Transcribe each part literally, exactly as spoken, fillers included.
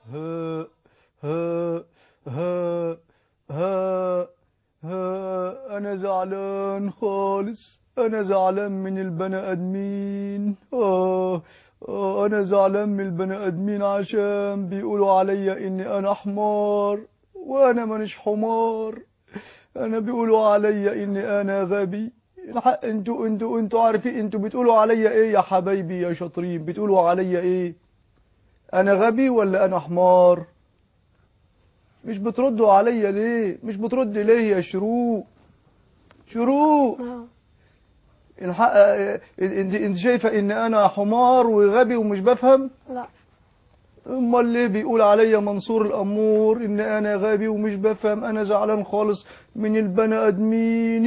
ها ها ها ها ها أنا زعلان خالص، أنا زعلان من البني آدمين. آه آه أنا زعلان من البني آدمين عشان بيقولوا عليا إني أنا حمار، وأنا مانيش حمار. أنا بيقولوا عليا إني أنا غبي. الحق انتوا انتوا انتوا عارفين انتوا بتقولوا عليا إيه يا حبايبي يا شاطرين؟ بتقولوا عليا إيه؟ أنا غبي ولا أنا حمار؟ مش بتردوا عليا ليه؟ مش بترد ليه يا شروق؟ شروق الحق، انت انت شايفه ان انا حمار وغبي ومش بفهم؟ لا. امال ليه بيقول عليا منصور الامور ان انا غبي ومش بفهم؟ انا زعلان خالص من البني ادمين.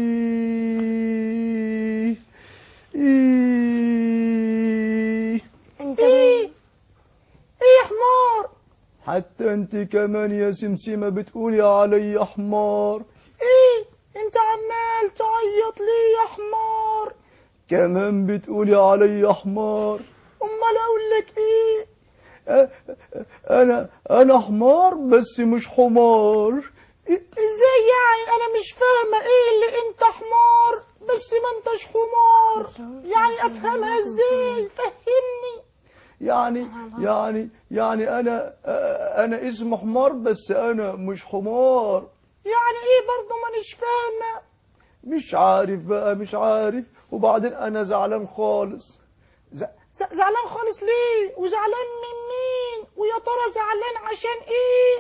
إيه إيه انت ايه ايه يا حمار؟ حتى انت كمان يا سمسمة بتقولي عليا حمار. ايه انت عمال تعيط ليه يا حمار؟ كمان بتقولي عليا حمار. امال اقول لك ايه؟ أ- انا انا حمار بس مش حمار. ازاي يعني؟ انا مش فاهمه ايه اللي انت حمار بس ما انتش حمار. يعني افهمها ازاي؟ فهمني. يعني يعني يعني انا انا اسمي حمار بس انا مش حمار. يعني ايه برضه؟ مانيش فاهمه. مش عارف بقى، مش عارف. وبعدين انا زعلان خالص. ز... ز- زعلان خالص ليه؟ وزعلان من مين؟ ويا ترى زعلان عشان ايه؟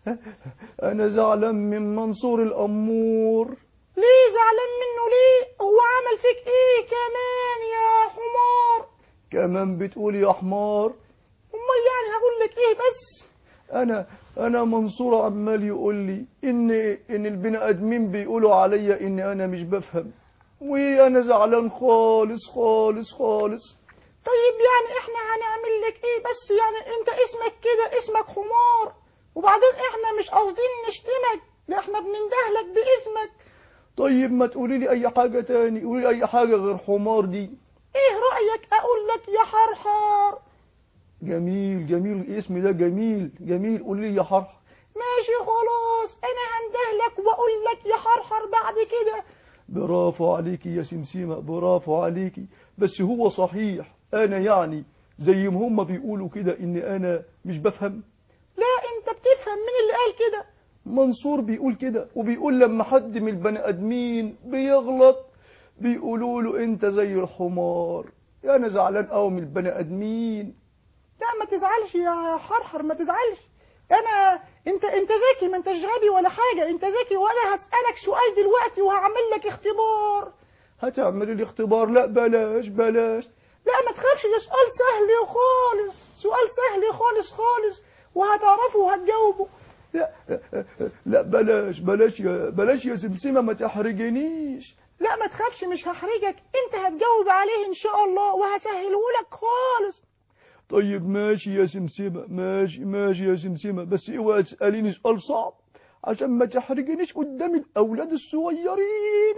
انا زعلان من منصور الامور. ليه زعلان منه؟ ليه؟ هو عمل فيك ايه كمان يا حمار؟ كمان بتقول يا حمار. امال يعني هقول لك ايه بس؟ انا انا منصور عمال يقول لي ان ان البني ادمين بيقولوا عليا ان انا مش بفهم، وانا زعلان خالص خالص خالص. طيب يعني احنا هنعمل لك ايه بس؟ يعني انت اسمك كده، اسمك حمار، وبعدين احنا مش قاصدين نشتمك، لا احنا بنندهلك باسمك. طيب ما تقولي لي اي حاجه تاني، قولي لي اي حاجه غير حمار دي. ايه رأيك اقول لك يا حرحر؟ جميل جميل، الاسم ده جميل جميل، قولي لي يا حرحر. ماشي خلاص، انا هندهلك واقول لك يا حرحر بعد كده. برافو عليكي يا سمسمة، برافو عليكي. بس هو صحيح انا يعني زي ما هم بيقولوا كده ان انا مش بفهم؟ لا انت بتفهم. مين اللي قال كده؟ منصور بيقول كده، وبيقول لما حد من البني ادمين بيغلط بيقولوا له انت زي الحمار. انا زعلان قوي من البني ادمين. لا ما تزعلش يا حرحر، ما تزعلش. انا انت انت ذكي، ما انتش غبي ولا حاجه، انت ذكي، وانا هسألك سؤال دلوقتي وهعمل لك اختبار. هتعملي لي اختبار؟ لا بلاش بلاش. لا ما تخافش، ده سؤال سهل خالص، سؤال سهل خالص خالص، وهتعرفه وهتجاوبه. لا لا بلاش بلاش يا بلاش يا سمسمة، ما تحرجنيش. لا ما تخافش، مش هحرجك، انت هتجاوب عليه ان شاء الله وهسهله لك خالص. طيب ماشي يا سمسمة، ماشي ماشي يا سمسمة، بس اوعي تسأليني سؤال صعب عشان ما تحرجنيش قدام الأولاد الصغيرين.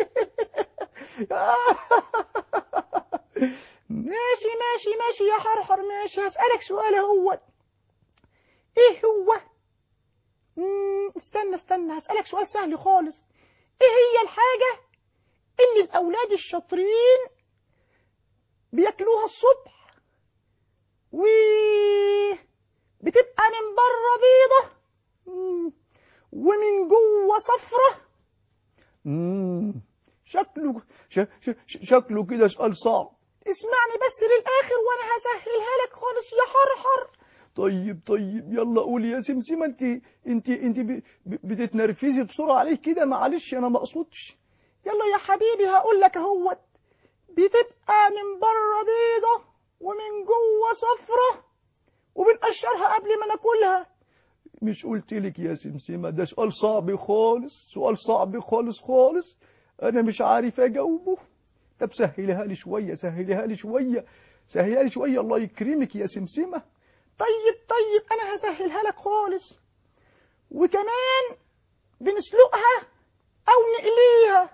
ماشي ماشي ماشي يا حرحر، ماشي. هسألك سؤال هو. ايه هو؟ مم، استنى استنى، هسألك سؤال سهل خالص. ايه هي الحاجة اللي الأولاد الشاطرين بياكلوها الصبح و بتبقى من بره بيضة مم، ومن جوه صفرة؟ مم. شكله ش... ش... ش- شكله كده سؤال صعب. اسمعني بس للآخر وانا هسهلها لك خالص يا حرحر. طيب طيب يلا قولي يا سمسمة. انت انت انت ب... ب- بتتنرفزي بسرعة عليه كده، معلش انا ما اقصدش. يلا يا حبيبي هقول لك اهوت. بتبقى من بره بيضة ومن جوه صفرة وبنقشرها قبل ما ناكلها. مش قلت لك يا سمسمة ده سؤال صعب خالص، سؤال صعب خالص خالص، انا مش عارف اجاوبه. طب سهلها لي شوية، سهلها لي شوية، سهلها لي شوية الله يكرمك يا سمسمة. طيب طيب انا هسهلها لك خالص. وكمان بنسلقها او نقليها.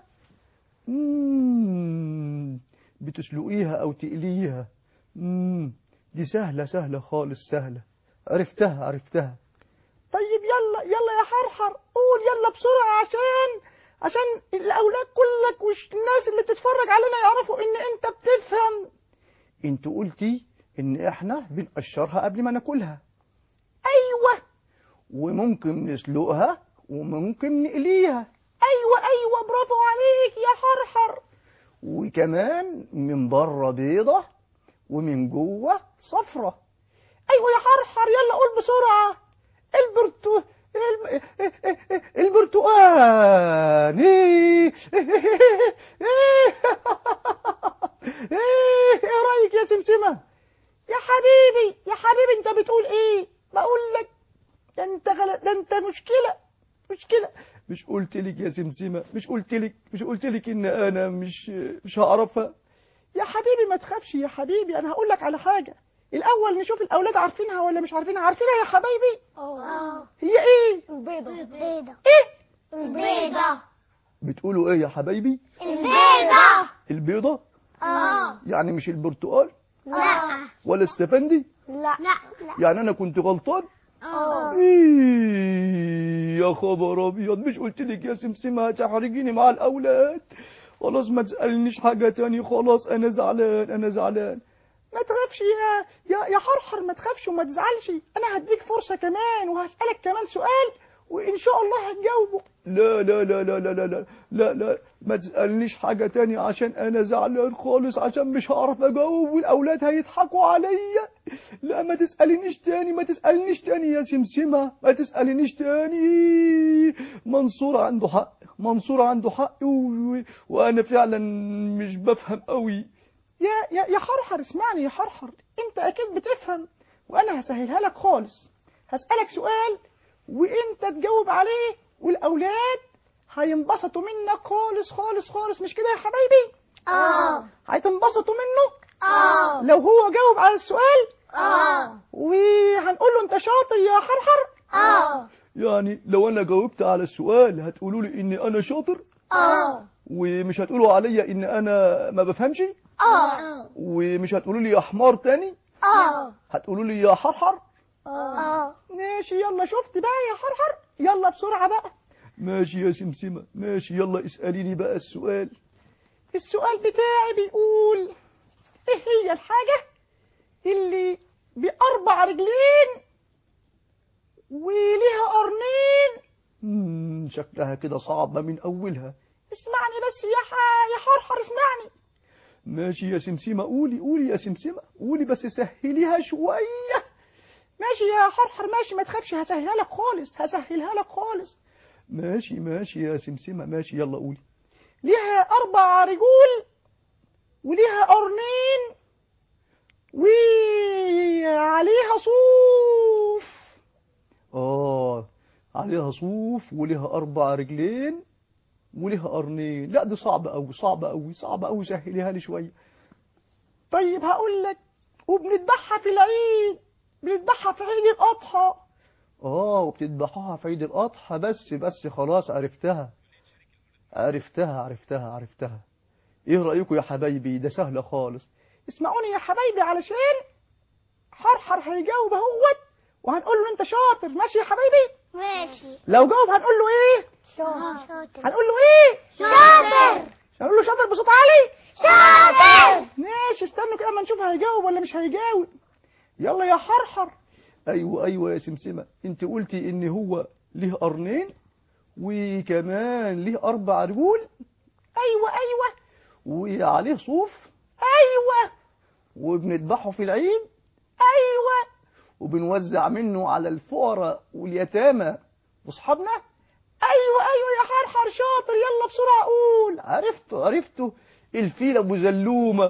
مم. بتسلقيها او تقليها. مم. دي سهلة سهلة خالص، سهلة. عرفتها عرفتها. طيب يلا يلا يا حرحر قول يلا بسرعة عشان عشان الأولاد كلك والناس اللي بتتفرج علينا يعرفوا إن أنت بتفهم. انت قلتي إن إحنا بنقشرها قبل ما ناكلها. أيوة. وممكن نسلقها وممكن نقليها. أيوة أيوة برافو عليك يا حرحر. وكمان من بره بيضة ومن جوه صفرة. أيوة يا حرحر يلا قول بسرعة. البرتو الب... البرتقال. ايه ايه رايك يا سمسمة؟ يا حبيبي يا حبيبي انت بتقول ايه؟ بقول لك ده انت غلط، ده انت مشكلة مشكلة. مش قلت لك يا سمسمة؟ مش قلت لك مش قلت لك ان انا مش مش هعرفها؟ يا حبيبي ما تخافش يا حبيبي، انا هقول لك على حاجة. الاول نشوف الاولاد عارفينها ولا مش عارفينها. عارفينها يا حبايبي؟ اه. هي ايه؟ البيضة. البيضة. ايه؟ البيضة. بتقولوا ايه يا حبايبي؟ البيضة. البيضة؟ اه. يعني مش البرتقال لا. ولا السفندي؟ لا. لا. يعني انا كنت غلطان؟ اه. إيه يا خبر ابيض، مش قلت لك يا سمسمة هتحرجيني مع الاولاد؟ خلاص ما تسألنيش حاجة تاني، خلاص انا زعلان انا زعلان. ما تخافش يا يا يا حرحر، ما تخافش وما تزعلش. انا هديك فرصة كمان وهسألك كمان سؤال وان شاء الله هتجاوبه. لا لا لا لا لا لا لا لا لا ما تسألنيش حاجة تاني عشان أنا زعلان خالص، عشان مش هعرف أجاوب والأولاد هيضحكوا عليا. لا ما تسألنيش تاني ما تسألنيش تاني يا سمسمة، ما تسألنيش تاني. منصور عنده حق منصور عنده حق و... وأنا فعلا مش بفهم قوي. يا يا يا حرحر اسمعني يا حرحر، أنت أكيد بتفهم وأنا هسهلها لك خالص. هسألك سؤال وأنت تجاوب عليه والأولاد هينبسطوا منك خالص خالص خالص، مش كده يا حبايبي؟ اه. هتنبسطوا منه؟ اه. لو هو جاوب على السؤال اه. وهنقول له أنت شاطر يا حرحر. اه. يعني لو أنا جاوبت على السؤال هتقولوا لي إني أنا شاطر؟ اه. ومش هتقولوا عليا إن أنا ما بفهمش؟ اه. ومش هتقولوا لي يا حمار تاني؟ اه. هتقولوا لي يا حرحر؟ اه. ماشي يلا، شفت بقى يا حرحر؟ يلا بسرعة بقى. ماشي يا سمسمة ماشي، يلا اسأليني بقى السؤال. السؤال بتاعي بيقول ايه هي الحاجة اللي بأربع رجلين وليها قرنين؟ مم شكلها كده صعبة من أولها. اسمعني بس يا ح... يا حرحر اسمعني. ماشي يا سمسمة، قولي قولي يا سمسمة قولي، بس سهليها شوية. ماشي يا حرحر ماشي، ما تخافش هسهلها لك خالص هسهلها لك خالص. ماشي ماشي يا سمسمة ماشي، يلا قولي. ليها أربع رجول وليها قرنين وعليها صوف. آه عليها صوف وليها أربع رجلين وليها قرنين. لا دي صعبة أوي صعبة أوي صعبة أوي، سهليها لي شوية. طيب هقول لك، وبنذبحها في العيد، بنذبحها في عيد الأضحى. آه وبتذبحوها في عيد الأضحى. بس بس خلاص عرفتها عرفتها عرفتها عرفتها. إيه رأيكم يا حبايبي؟ ده سهلة خالص. اسمعوني يا حبايبي علشان حرحر هيجاوب اهوت وهنقول له انت شاطر. ماشي يا حبايبي؟ ماشي. لو جاوب هنقول له ايه؟ شاطر. هنقول له ايه؟ شاطر. هنقول له شاطر بصوت عالي. شاطر. ماشي استنوا كده اما نشوف هيجاوب ولا مش هيجاوب. يلا يا حرحر. أيوة أيوة يا سمسمة، أنت قلتي إن هو ليه قرنين وكمان ليه أربع رجول. ايوه ايوه. وعليه صوف. ايوه. وبنذبحه في العيد. ايوه. وبنوزع منه على الفقراء واليتامى واصحابنا. ايوه ايوه يا حرحر شاطر. يلا بسرعه قول. عرفته عرفته الفيل ابو زلومه.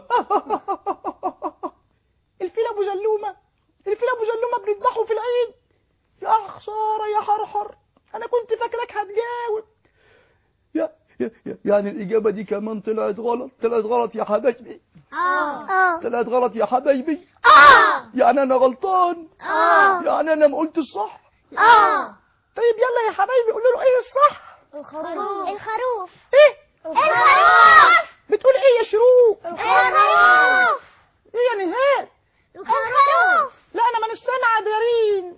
الفيل ابو زلومه الفيل ابو زلومه بنذبحه في العيد. يا خساره يا حرحر، انا كنت فاكرك هتجاوب. يا يا- يعني الإجابة دي كمان طلعت غلط طلعت غلط يا حبايبي. اه. طلعت غلط يا حبايبي. اه. يعني أنا غلطان. اه. يعني أنا ما قلت الصح. اه. طيب يلا يا حبايبي قولوا له ايه الصح. الخروف. الخروف. ايه الخروف. بتقول ايه يا شروق؟ الخروف. ايه يا نهاد؟ الخروف. لا انا مانيش سامعه دارين.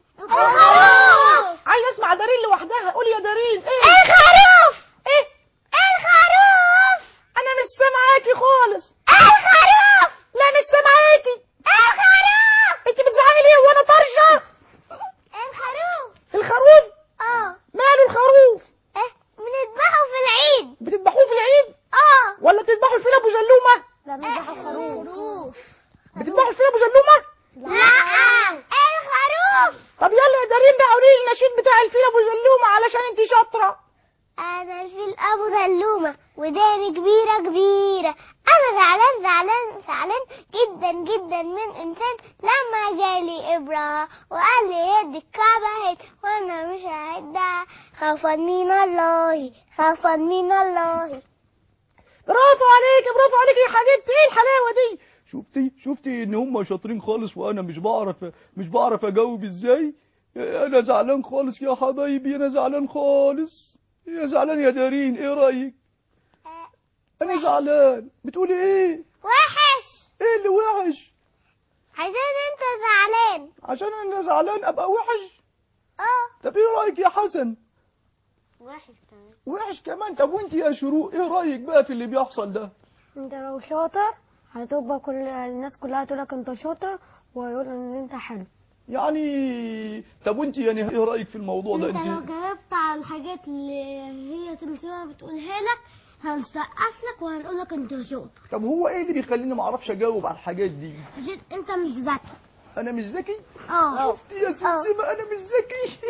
النشيد بتاع الفيل ابو زلومه علشان انت شاطره. انا الفيل ابو زلومه وداني كبيره كبيره، انا زعلان زعلان زعلان جدا جدا من انسان لما جالي ابره وقال لي يد الكعبه هيت وانا مش هعدها، خوفا من الله خوفا من الله. برافو عليك برافو عليك يا حبيبتي، ايه الحلاوه دي؟ شفتي شفتي ان هم شاطرين خالص وانا مش بعرف مش بعرف اجاوب ازاي. انا زعلان خالص يا حبايبي، انا زعلان خالص. يا زعلان يا دارين، ايه رايك؟ انا زعلان. بتقولي ايه؟ وحش. ايه اللي وحش؟ عشان انت زعلان. عشان انا زعلان ابقى وحش؟ اه. طب ايه رايك يا حسن؟ وحش كمان. وحش كمان. طب وانت يا شروق ايه رايك بقى في اللي بيحصل ده؟ انت لو شاطر هتبقى كل الناس كلها تقولك انت شاطر ويقول ان انت حلو. يعني طب وانت يعني ايه رايك في الموضوع ده؟ انت لو جاوبت على الحاجات اللي هي سمسمة بتقولها لك هنسقف لك وهنقول لك انت شاطر. طب هو ايه اللي بيخليني ما اعرفش اجاوب على الحاجات دي؟ عشان انت مش ذكي. انا مش ذكي؟ اه. شفتي يا سمسمة انا مش ذكي.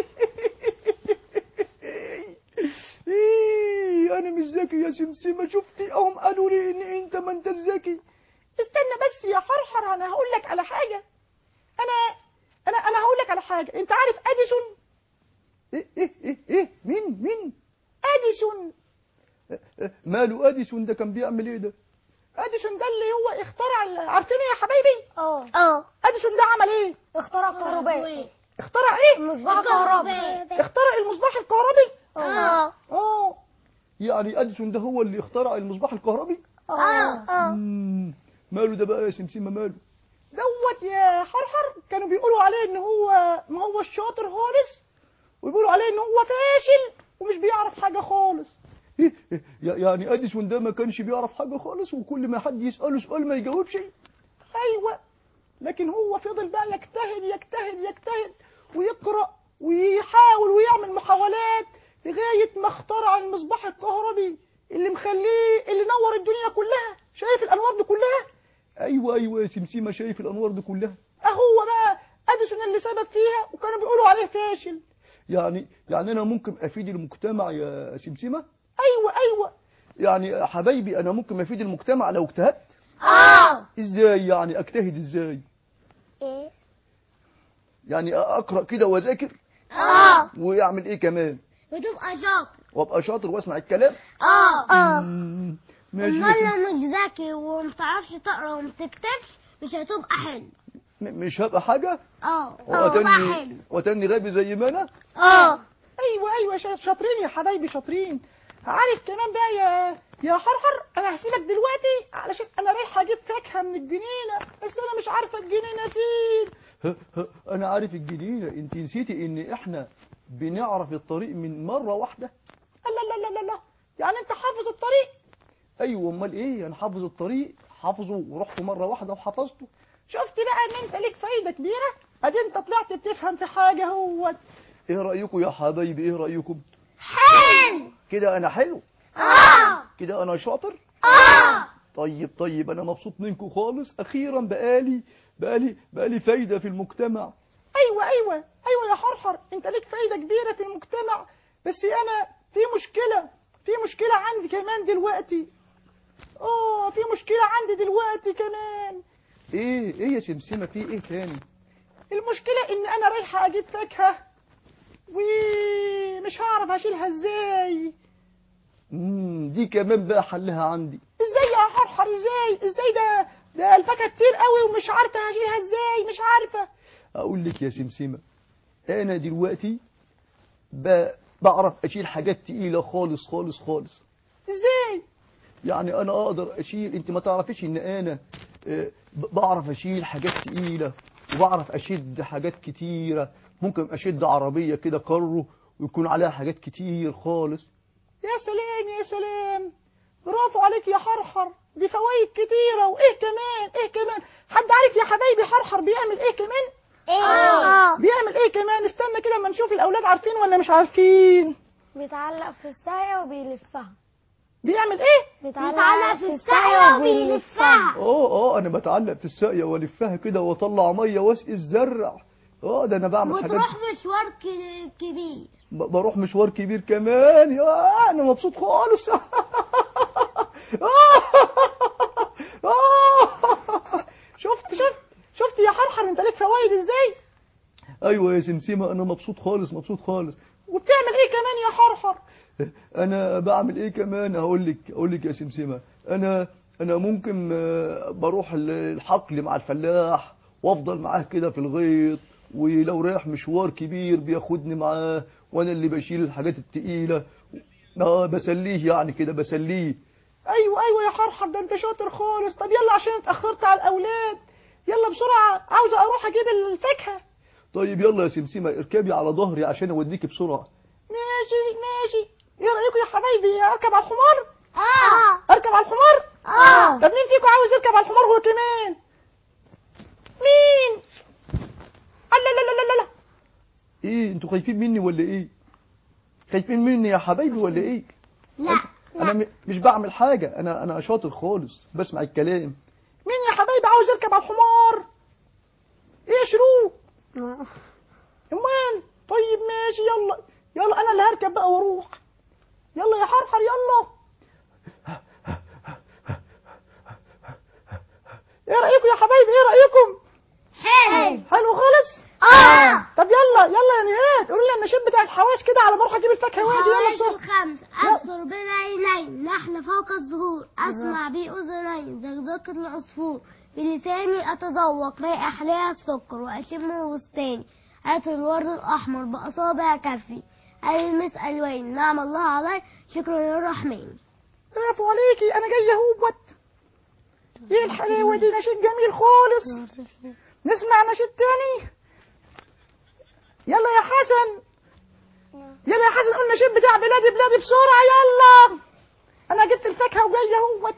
ايه انا مش ذكي يا سمسمة؟ شفتي اهم قالوا لي ان انت ما انت ذكي. استنى بس يا حرحر، انا هقول لك على حاجه. انا انا انا هقول لك على حاجه. انت عارف اديسون؟ ايه ايه ايه ايه مين مين؟ اديسون. ماله اديسون ده؟ كان بيعمل ايه ده؟ اديسون ده اللي هو اخترع ال- عارفينه يا حبايبي؟ اه اه. اديسون ده عمل ايه؟ اخترع كهرباء. اخترع ايه؟ مصباح كهرباء. اخترع المصباح الكهربي. اه. اه. يعني اديسون ده هو اللي اخترع المصباح الكهربي؟ اه. اه. مم. ماله ده بقى يا سمسمة ماله؟ دوت يا حرحر كانوا بيقولوا عليه ان هو ما هو الشاطر خالص، ويقولوا عليه ان هو فاشل ومش بيعرف حاجه خالص. إيه؟ إيه؟ يعني اديسون ده ما كانش بيعرف حاجه خالص وكل ما حد يساله سؤال ما يجاوبش؟ ايوه، لكن هو فضل بقى يجتهد يجتهد يجتهد ويقرا ويحاول ويعمل محاولات لغايه ما اخترع المصباح الكهربي اللي مخليه اللي نور الدنيا كلها. شايف الانوار دي كلها؟ ايوه ايوه يا سمسمة شايف الانوار دي كلها. اهو بقى اديسون اللي سبب فيها وكانوا بيقولوا عليه فاشل. يعني يعني انا ممكن افيد المجتمع يا سمسمة؟ ايوه ايوه. يعني حبايبي انا ممكن افيد المجتمع لو اجتهدت؟ اه. ازاي يعني؟ اجتهد ازاي؟ ايه؟ يعني اقرا كده واذاكر؟ اه. واعمل ايه كمان؟ وتبقى شاطر. وابقى شاطر واسمع الكلام؟ اه. اه. مم، ماشي يا امال سمسمة. لو مش ذكي ومتعرفش تقرا ومتكتبش مش هتبقى حلو. م- مش هبقى حاجه؟ اه. هتبقى واتني حلو. واتني غبي زي ما انا؟ اه. ايوه ايوه شا- شاطرين يا حبايبي شاطرين. عارف كمان بقى يا يا حرحر، انا هسيبك دلوقتي علشان انا رايحه اجيب فاكهه من الجنينه، بس انا مش عارفه الجنينه فين. ه- ه- انا عارف الجنينه. انت نسيتي ان احنا بنعرف الطريق من مره واحده؟ لا لا لا لا لا، يعني انت حافظ الطريق؟ ايوه امال ايه، انا حافظ الطريق حافظه ورحت مره واحده وحفظته. شفت بقى ان انت ليك فايده كبيره، ادي انت طلعت بتفهم في حاجه. هو ايه رايكم يا حبايبي؟ ايه رايكم؟ حلو. كده انا حلو؟ اه. كده انا شاطر؟ اه. طيب طيب انا مبسوط منكم خالص. اخيرا بقالي بقالي بقالي فايده في المجتمع. ايوه ايوه ايوه يا حرحر، انت ليك فايده كبيره في المجتمع، بس انا في مشكله في مشكله عندي كمان دلوقتي. اه في مشكله عندي دلوقتي كمان. ايه ايه يا سمسمه في ايه تاني؟ المشكله ان انا رايحه اجيب فاكهه ومش هعرف اشيلها ازاي. امم دي كمان بقى حلها عندي. ازاي يا حرحر؟ ازاي ازاي ده ده الفاكهه كتير قوي ومش عارفه هشيلها ازاي، مش عارفه. اقول لك يا سمسمه، انا دلوقتي ب- بعرف اشيل حاجات تقيله خالص خالص خالص. ازاي؟ يعني انا اقدر اشيل، انت ما تعرفيش ان انا آه، ب- بعرف اشيل حاجات تقيله وبعرف اشد حاجات كتيره. ممكن اشد عربيه كده كارو ويكون عليها حاجات كتير خالص. يا سلام يا سلام، برافو عليك يا حرحر، دي فوائد كتيرة. وايه كمان ايه كمان؟ حد عارف يا حبايبي حرحر بيعمل ايه كمان؟ ايه؟ بيعمل ايه كمان؟ استنى كده اما نشوف الاولاد عارفين ولا مش عارفين. بيتعلق في الساقية وبيلفها. بيعمل ايه؟ بيتعلق في الساقية وبيلفها. اه اه انا بتعلق في الساقيه والفها كده واطلع ميه واسقي الزرع. اه ده انا بعمل حاجات. وتروح مشوار ك- كبير. ب- بروح مشوار كبير كمان. يا انا مبسوط خالص. شفت شفت شفت يا حرحر انت ليك فوايد ازاي؟ ايوه يا سمسمة انا مبسوط خالص مبسوط خالص. وبتعمل ايه كمان يا حرحر؟ انا بعمل ايه كمان؟ هقول لك اقول لك يا سمسمة. انا انا ممكن آه، بروح ال- الحقل مع الفلاح وافضل معاه كده في الغيط، ولو رايح مشوار كبير بياخدني معاه وانا اللي بشيل الحاجات التقيلة. اه بسليه يعني كده بسليه. ايوه ايوه يا حرحر ده انت شاطر خالص. طب يلا عشان اتاخرت على الاولاد، يلا بسرعه عاوزه اروح اجيب الفاكهه. طيب يلا يا سمسمة اركبي على ظهري عشان اوديكي بسرعة. ماشي ماشي. ايه رايكم يا حبايبي اركب على الحمار؟ اه اركب على الحمار. اه طب مين فيكم عاوز يركب على الحمار هو كمان؟ مين؟ لا لا لا لا لا. ايه انتوا خايفين مني ولا ايه؟ خايفين مني يا حبايبي ولا ايه؟ لا انا م- مش بعمل حاجة، انا انا شاطر خالص بسمع الكلام. مين يا حبايبي عاوز يركب على الحمار؟ ايه يا شروق؟ امال طيب ماشي يلا يلا انا اللي هركب بقى واروح. يلا يا حرحر يلا. ايه رايكم يا حبايبي؟ ايه رايكم؟ حلو. حلو خالص. اه طب يلا يلا يا نهاد قولوا لي النشيد بتاع الحواس كده على ما اروح اجيب الفاكهه وادي. يلا حواس بسرعه. الخمس أبصر بالعينين نحل فوق الزهور أسمع بأذنين زقزقة العصفور بلساني أتذوق ما أحلاها السكر وأشم بستاني عطر الورد الأحمر بأصابع كفي ألمس ألوان نعم الله علي شكرا للرحمن. برافو عليكي انا جايه اهوت. ايه الحلاوه دي؟ نشيد جميل خالص. نسمع نشيد تاني. يلا يا حسن يلا يا حسن قول النشيد بتاع بلادي بلادي بسرعه يلا. انا جبت الفاكهه وجايه اهوت.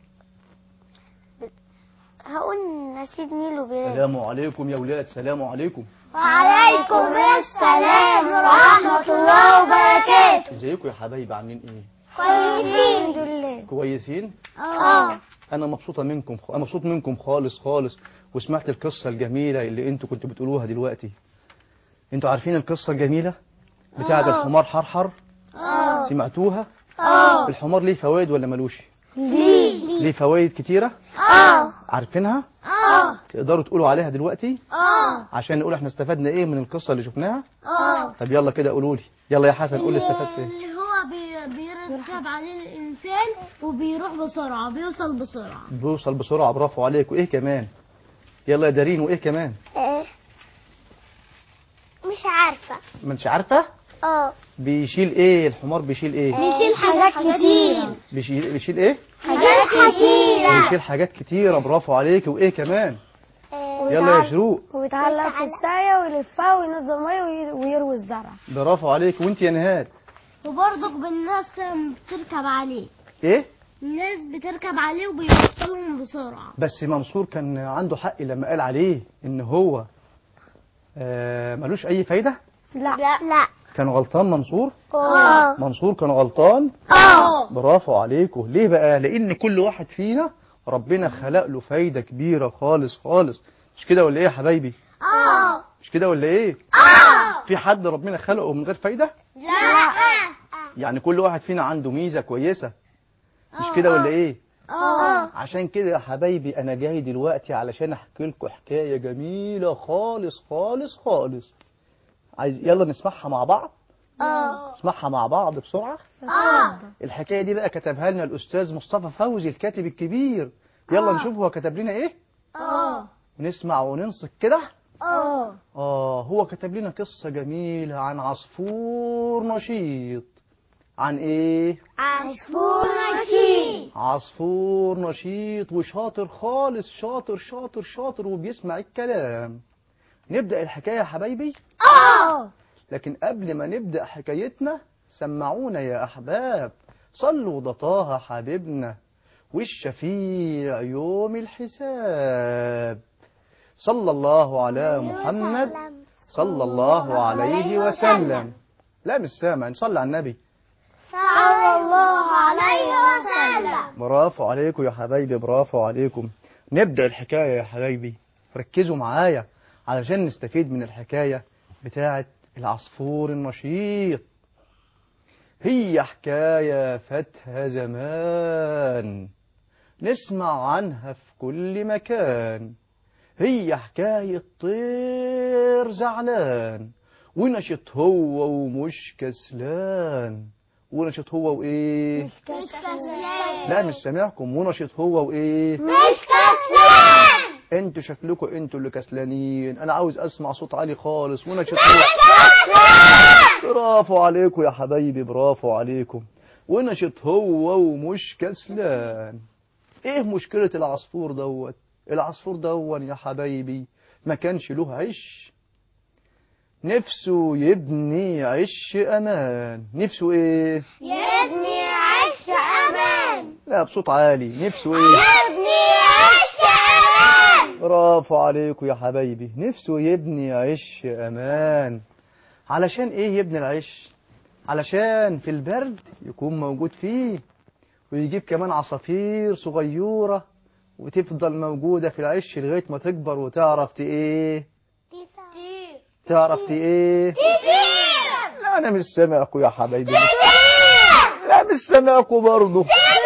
هقول نشيد نيل وبلاد. سلام عليكم يا ولاد. سلام عليكم. وعليكم السلام ورحمة الله وبركاته. ازيكم يا حبايبي عاملين ايه؟ كويسين الحمد لله. كويسين؟ اه انا مبسوطة منكم انا مبسوط منكم خالص خالص. وسمعت القصة الجميلة اللي انتوا كنتوا بتقولوها دلوقتي. انتوا عارفين القصة الجميلة بتاعة الحمار حرحر؟ اه سمعتوها؟ اه الحمار ليه فوائد ولا ملوش؟ ليه ليه فوائد كتيرة. اه عارفينها؟ اه تقدروا تقولوا عليها دلوقتي اه عشان نقول احنا استفدنا ايه من القصة اللي شفناها؟ اه طب يلا كده قولوا لي. يلا يا حسن قول لي استفدت ايه. اللي هو بي- بيركب عليه الإنسان وبيروح بسرعة بيوصل بسرعة. بيوصل بسرعة. برافو عليك. وايه كمان؟ يلا يا دارين وايه كمان؟ مش عارفة. ما انتش عارفة؟ اه بيشيل ايه الحمار؟ بيشيل ايه؟ بيشيل حاجات كتير. بيشيل, بيشيل ايه؟ حاجات كتيرة. بيشيل حاجات كتيرة. برافو عليك. وايه كمان؟ يلا يا شروق. ويتعلق في الساية ويلفها وينزل مية وي- ويروي الزرع. برافو عليك. وانت يا نهاد؟ وبرضك بالناس بتركب عليه. ايه؟ الناس بتركب عليه وبيوصلهم بسرعة. بس منصور كان عنده حق لما قال عليه ان هو آه ملوش اي فايدة. لا لا لا كان غلطان منصور. اه منصور كان غلطان. اه برافو عليكم. ليه بقى؟ لان كل واحد فينا ربنا خلق له فايدة كبيرة خالص خالص. مش كده ولا ايه يا حبايبي؟ اه مش كده ولا ايه؟ اه في حد ربنا خلقه من غير فايدة؟ لا يعني كل واحد فينا عنده ميزة كويسة. مش كده ولا ايه؟ اه عشان كده يا حبايبي انا جاي دلوقتي علشان احكي لكم حكاية جميلة خالص خالص خالص. عايز يلا نسمعها مع بعض. اه نسمعها مع بعض بسرعة. اه الحكاية دي بقى كتبها لنا الأستاذ مصطفى فوزي الكاتب الكبير. يلا نشوف هو كتب لنا إيه. اه ونسمع وننصت كده. اه آه هو كتب لنا قصة جميلة عن عصفور نشيط. عن إيه؟ عصفور نشيط. عصفور نشيط وشاطر خالص. شاطر شاطر شاطر وبيسمع الكلام. نبدأ الحكاية يا حبايبي. اه لكن قبل ما نبدأ حكايتنا سمعونا يا أحباب. صلوا ده طه حبيبنا والشفيع يوم الحساب. صلى الله على محمد صلى الله عليه وسلم. لا مش سامع. نصلي على النبي صلى الله عليه وسلم. برافو عليكم يا حبايبي. برافو عليكم. نبدأ الحكاية يا حبايبي. ركزوا معايا علشان نستفيد من الحكاية بتاعة العصفور النشيط. هي حكاية فاتها زمان نسمع عنها في كل مكان. هي حكاية طير زعلان ونشط هو ومش كسلان. ونشط هو وإيه؟ مش كسلان. لا مش سامعكم. ونشط هو وإيه؟ مش كسلان. انتوا شكلكم انتوا اللي كسلانين. انا عاوز اسمع صوت عالي خالص. ونشط هو. برافو عليكم يا حبايبي، برافو عليكم. ونشط هو ومش كسلان. ايه مشكلة العصفور دوت؟ العصفور دون يا حبايبي ما كانش له عش، نفسه يبني عش امان. نفسه ايه؟ يبني عش امان. لا بصوت عالي. نفسه ايه؟ يبني عش امان. برافو عليكم يا حبايبي. نفسه يبني عش امان. علشان ايه يبني العش؟ علشان في البرد يكون موجود فيه، ويجيب كمان عصافير صغيرة وتفضل موجودة في العش لغاية ما تكبر وتعرف ت ايه؟ كتير. تعرف ت ايه؟ كتير. لا انا مش سامعكم يا حبايبي. لا مش سامعكم برضه.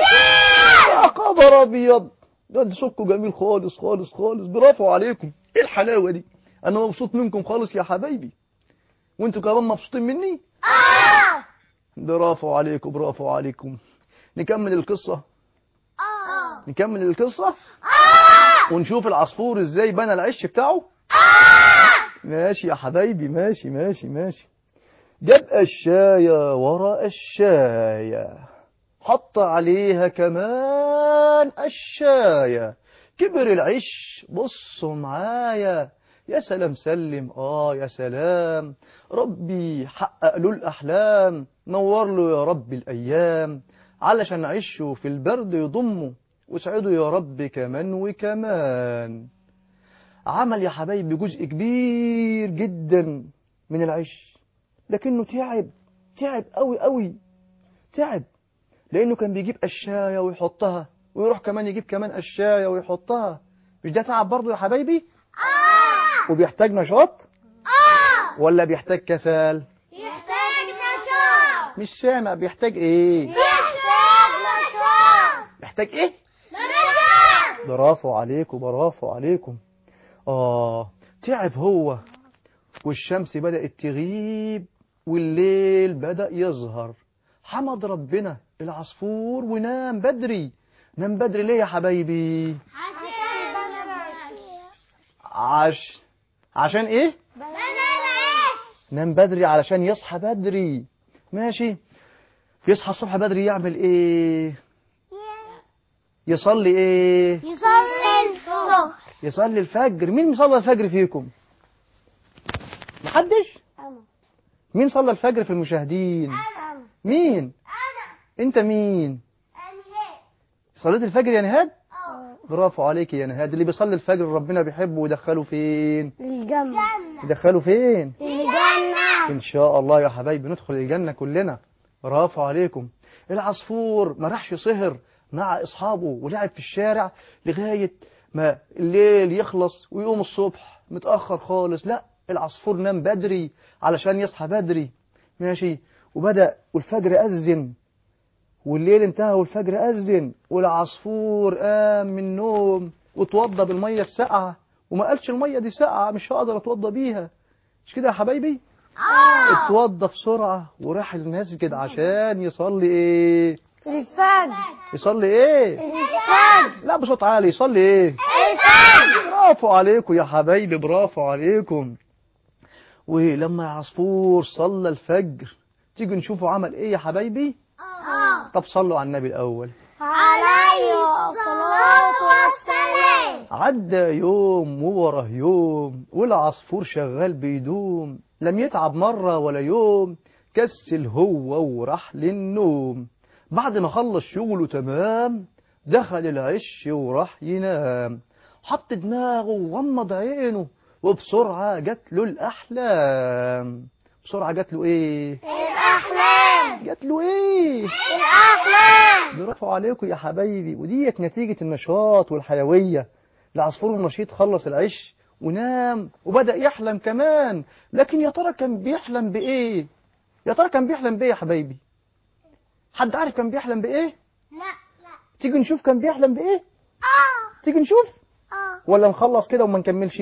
يا خبر ابيض، ده انتوا صوتكم جميل خالص خالص خالص. برافو عليكم. ايه الحلاوة دي؟ انا مبسوط منكم خالص يا حبايبي. وانتوا كمان مبسوطين مني؟ اه. برافو عليكم برافو عليكم. نكمل القصة. اه. نكمل القصة اه. ونشوف العصفور ازاي بنى العش بتاعه. اه. ماشي يا حبايبي، ماشي ماشي ماشي. جاب قشاية ورا قشاية، حط عليها كمان قشاية. كبر العش بصوا معايا. يا سلام سلم، آه يا سلام. ربي حقق له الأحلام، نور له يا رب الأيام، علشان عشه في البرد يضمه، وسعده يا رب كمان وكمان. عمل يا حبايبي جزء كبير جدا من العش، لكنه تعب تعب قوي قوي. تعب لأنه كان بيجيب قشاية ويحطها، ويروح كمان يجيب كمان قشاية ويحطها. مش ده تعب برضه يا حبايبي؟ اه. وبيحتاج نشاط اه. ولا بيحتاج كسل؟ يحتاج نشاط. مش سامع. بيحتاج ايه؟ يحتاج نشاط. بيحتاج ايه؟ نشاط. برافو عليكم برافو عليكم. آه تعب هو، والشمس بدأت تغيب والليل بدأ يظهر. حمد ربنا العصفور ونام بدري. نام بدري ليه يا حبايبي؟ عش عشان ايه؟ نام بدري علشان يصحى بدري. ماشي. يصحى الصبح بدري يعمل ايه؟ يصلي ايه؟ يصلي الظهر. يصلي الفجر. مين صلى الفجر فيكم؟ محدش؟ مين صلى الفجر في المشاهدين؟ أنا. مين؟ أنا. انت مين؟ أنهاد. صليت الفجر يا نهاد؟ اه. برافو عليك يا نهاد. اللي بيصلي الفجر ربنا بيحبه ويدخله فين؟ الجنة. يدخله فين؟ الجنة. ان شاء الله يا حبايبي ندخل الجنة كلنا. برافو عليكم. العصفور ما راحش سهر مع اصحابه ولعب في الشارع لغاية ما الليل يخلص ويقوم الصبح متأخر خالص. لا، العصفور نام بدري علشان يصحى بدري. ماشي. وبدأ والفجر أذن والليل انتهى والفجر أذن، والعصفور قام من النوم وتوضى بالمية الساقعة، وما قالش المية دي ساقعة مش هقدر اتوضى بيها. مش كده يا حبايبي؟ اه. اتوضى بسرعة وراح المسجد عشان يصلي ايه؟ الفجر. يصلي ايه؟ الفجر. لا بصوت عالي. يصلي ايه؟ الفجر. برافو عليكم يا حبايبي برافو عليكم. ولما العصفور صلى الفجر تيجي نشوفه عمل ايه يا حبايبي؟ اه. طب صلوا على النبي الأول. عليه الصلاة والسلام. عدى يوم ووراه يوم والعصفور شغال بيدوم، لم يتعب مرة ولا يوم، كسل هو وراح للنوم. بعد ما خلص شغله تمام دخل العش وراح ينام. حط دماغه وغمض عينه وبسرعة جات له الأحلام. بسرعة جات له إيه؟ الأحلام. جات له إيه؟ الأحلام. برافو عليكم يا حبايبي. وديت نتيجة النشاط والحيوية. العصفور النشيط خلص العش ونام وبدأ يحلم كمان. لكن يا ترى كان بيحلم بإيه؟ يا ترى كان بيحلم بإيه يا حبايبي؟ حد عارف كان بيحلم بإيه؟ لا لا. تيجي نشوف كان بيحلم بإيه؟ اه تيجي نشوف اه ولا نخلص كده وما نكملش؟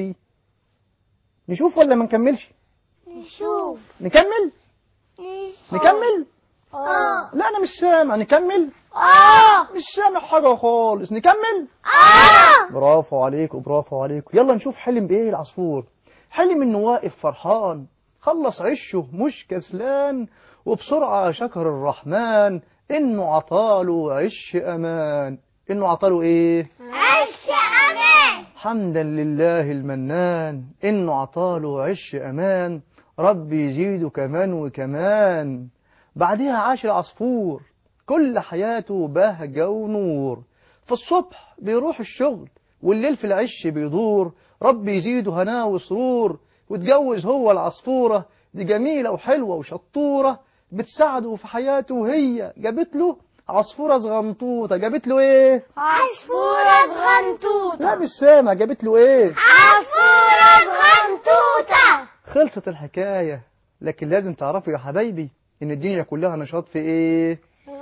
نشوف ولا ما نكملش؟ نشوف. نكمل؟ نشوف. نكمل؟ اه لا أنا مش سامع. نكمل؟ اه مش سامع حاجة خالص. نكمل؟ اه. برافو عليكم برافو عليكم. يلا نشوف حلم بإيه العصفور. حلم إنه واقف فرحان، خلص عشه مش كسلان، وبسرعة شكر الرحمن إنه عطاله عش أمان. إنه عطاله إيه؟ عش امان. حمدا لله المنان، إنه عطاله عش أمان، ربي يزيده كمان وكمان. بعدها عاش العصفور كل حياته بهجة ونور، في الصبح بيروح الشغل والليل في العش بيدور، ربي يزيده هنا وسرور. واتجوز هو العصفورة دي جميلة وحلوة وشطورة، بتساعده في حياته وهي جابت له عصفورة صغنطوطة. جابت له ايه؟ عصفورة صغنطوطة. لا مش سامع. جابت له ايه؟ عصفورة صغنطوطة. خلصت الحكاية. لكن لازم تعرفوا يا حبايبي ان الدنيا كلها نشاط في ايه؟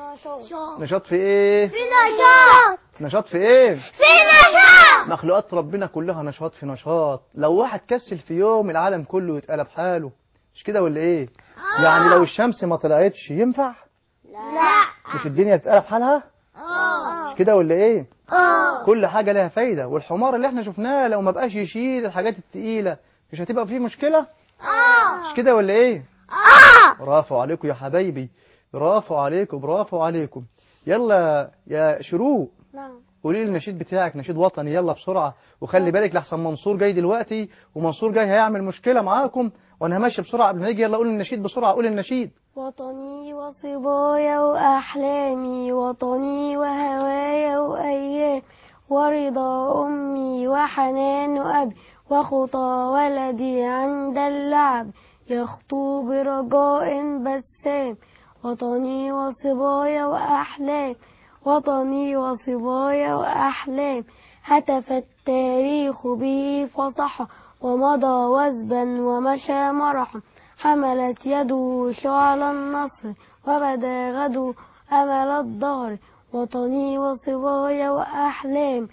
نشاط في ايه؟ في نشاط. نشاط في ايه؟ في نشاط. مخلوقات ربنا كلها نشاط في نشاط. لو واحد كسل في يوم العالم كله يتقلب حاله. مش كده ولا ايه؟ يعني لو الشمس ما طلعتش ينفع؟ لا. مش الدنيا تتقلب حالها؟ اه مش كده ولا ايه؟ اه. كل حاجة لها فايدة. والحمار اللي احنا شفناه لو ما بقاش يشيل الحاجات التقيلة مش هتبقى فيه مشكلة؟ اه مش كده ولا ايه؟ اه. برافو عليكم يا حبايبي. برافو عليكم برافو عليكم. يلا يا شروق نعم. قولي لي النشيد بتاعك، نشيد وطني يلا بسرعة. وخلي بالك لحسن منصور جاي دلوقتي، ومنصور جاي هيعمل مشكلة معاكم، وانا ماشي بسرعة قبل ما يجي. يلا قول النشيد بسرعة. قول النشيد. وطني وصبايا وأحلامي، وطني وهوايا وأيام، ورضا أمي وحنان أبي، وخطى ولدي عند اللعب، يخطو برجاء بسام. وطني وصبايا وأحلام، وطني وصبايا وأحلام، هتف التاريخ به فصحى، ومضى وزبا ومشى مرحا، حملت يده شعل النصر، وبدا غدو أمل الدهر. وطني وصبايا وأحلام،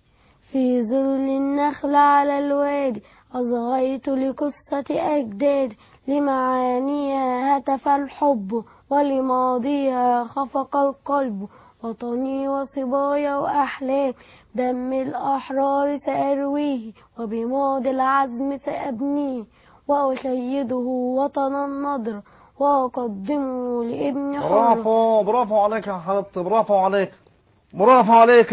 في ظل النخل على الوادي، أصغيت لقصة أجدادي، لمعانيها هتف الحب، ولماضيها خفق القلب. وطني وصبايا وأحلام، دم الأحرار سأرويه، وبماضي العزم سأبنيه، وأشيده وطن النضر، وأقدمه لابن حر. برافو برافو عليك يا حبيبتي. برافو عليك برافو عليك.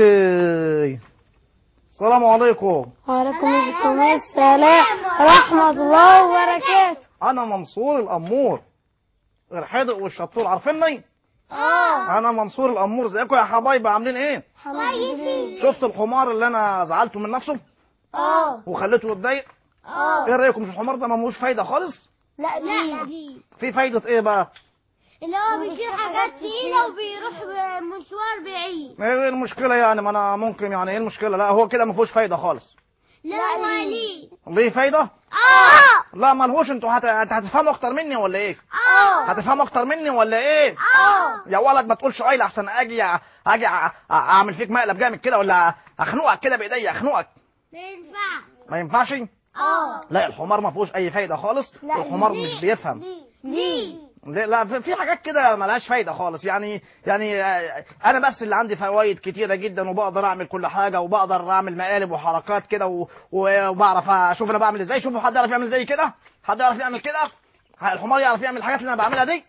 السلام عليكم. وعليكم السلام ورحمة الله وبركاته. انا منصور الامور الحدق والشطور. عارفيني؟ اه. انا منصور الامور. ازيكم يا حبايبي؟ عاملين ايه؟ كويسين. شفت الحمار اللي انا زعلته من نفسه اه وخليته يتضايق؟ اه. ايه رايكم؟ مش الحمار ده ما ملوش فايده خالص؟ لا دي في فايده ايه بقى؟ اللي هو بيشيل حاجات تقيلة وبيروح مشوار بعيد. ايه المشكله يعني؟ ما انا ممكن يعني ايه المشكله؟ لا هو كده ما فيهوش فايده خالص. لا هو ليه. ليه فايده؟ اه لا ملهوش. انتوا هت... هت- هتفهموا اكتر مني ولا ايه؟ اه. هتفهموا اكتر مني ولا ايه؟ اه. يا ولد ما تقولش اي لحسن اجي اجي أ- اعمل فيك مقلب جامد كده، ولا اخنقك كده بايديا اخنقك. ما ينفعش. ما ينفعش. اه. لا الحمار ما فيهوش اي فايده خالص. لا، الحمار ليه؟ مش بيفهم. ليه؟ لا لا، في في حاجات كده ملهاش فايده خالص. يعني يعني آه، انا بس اللي عندي فوائد كتيره جدا، وبقدر اعمل كل حاجه، وبقدر اعمل مقالب وحركات كده، و- و- وبعرف اشوف انا بعمل ازاي. شوفوا حد يعرف يعمل زي كده؟ حد يعرف يعمل كده؟ الحمار يعرف يعمل الحاجات اللي انا بعملها دي؟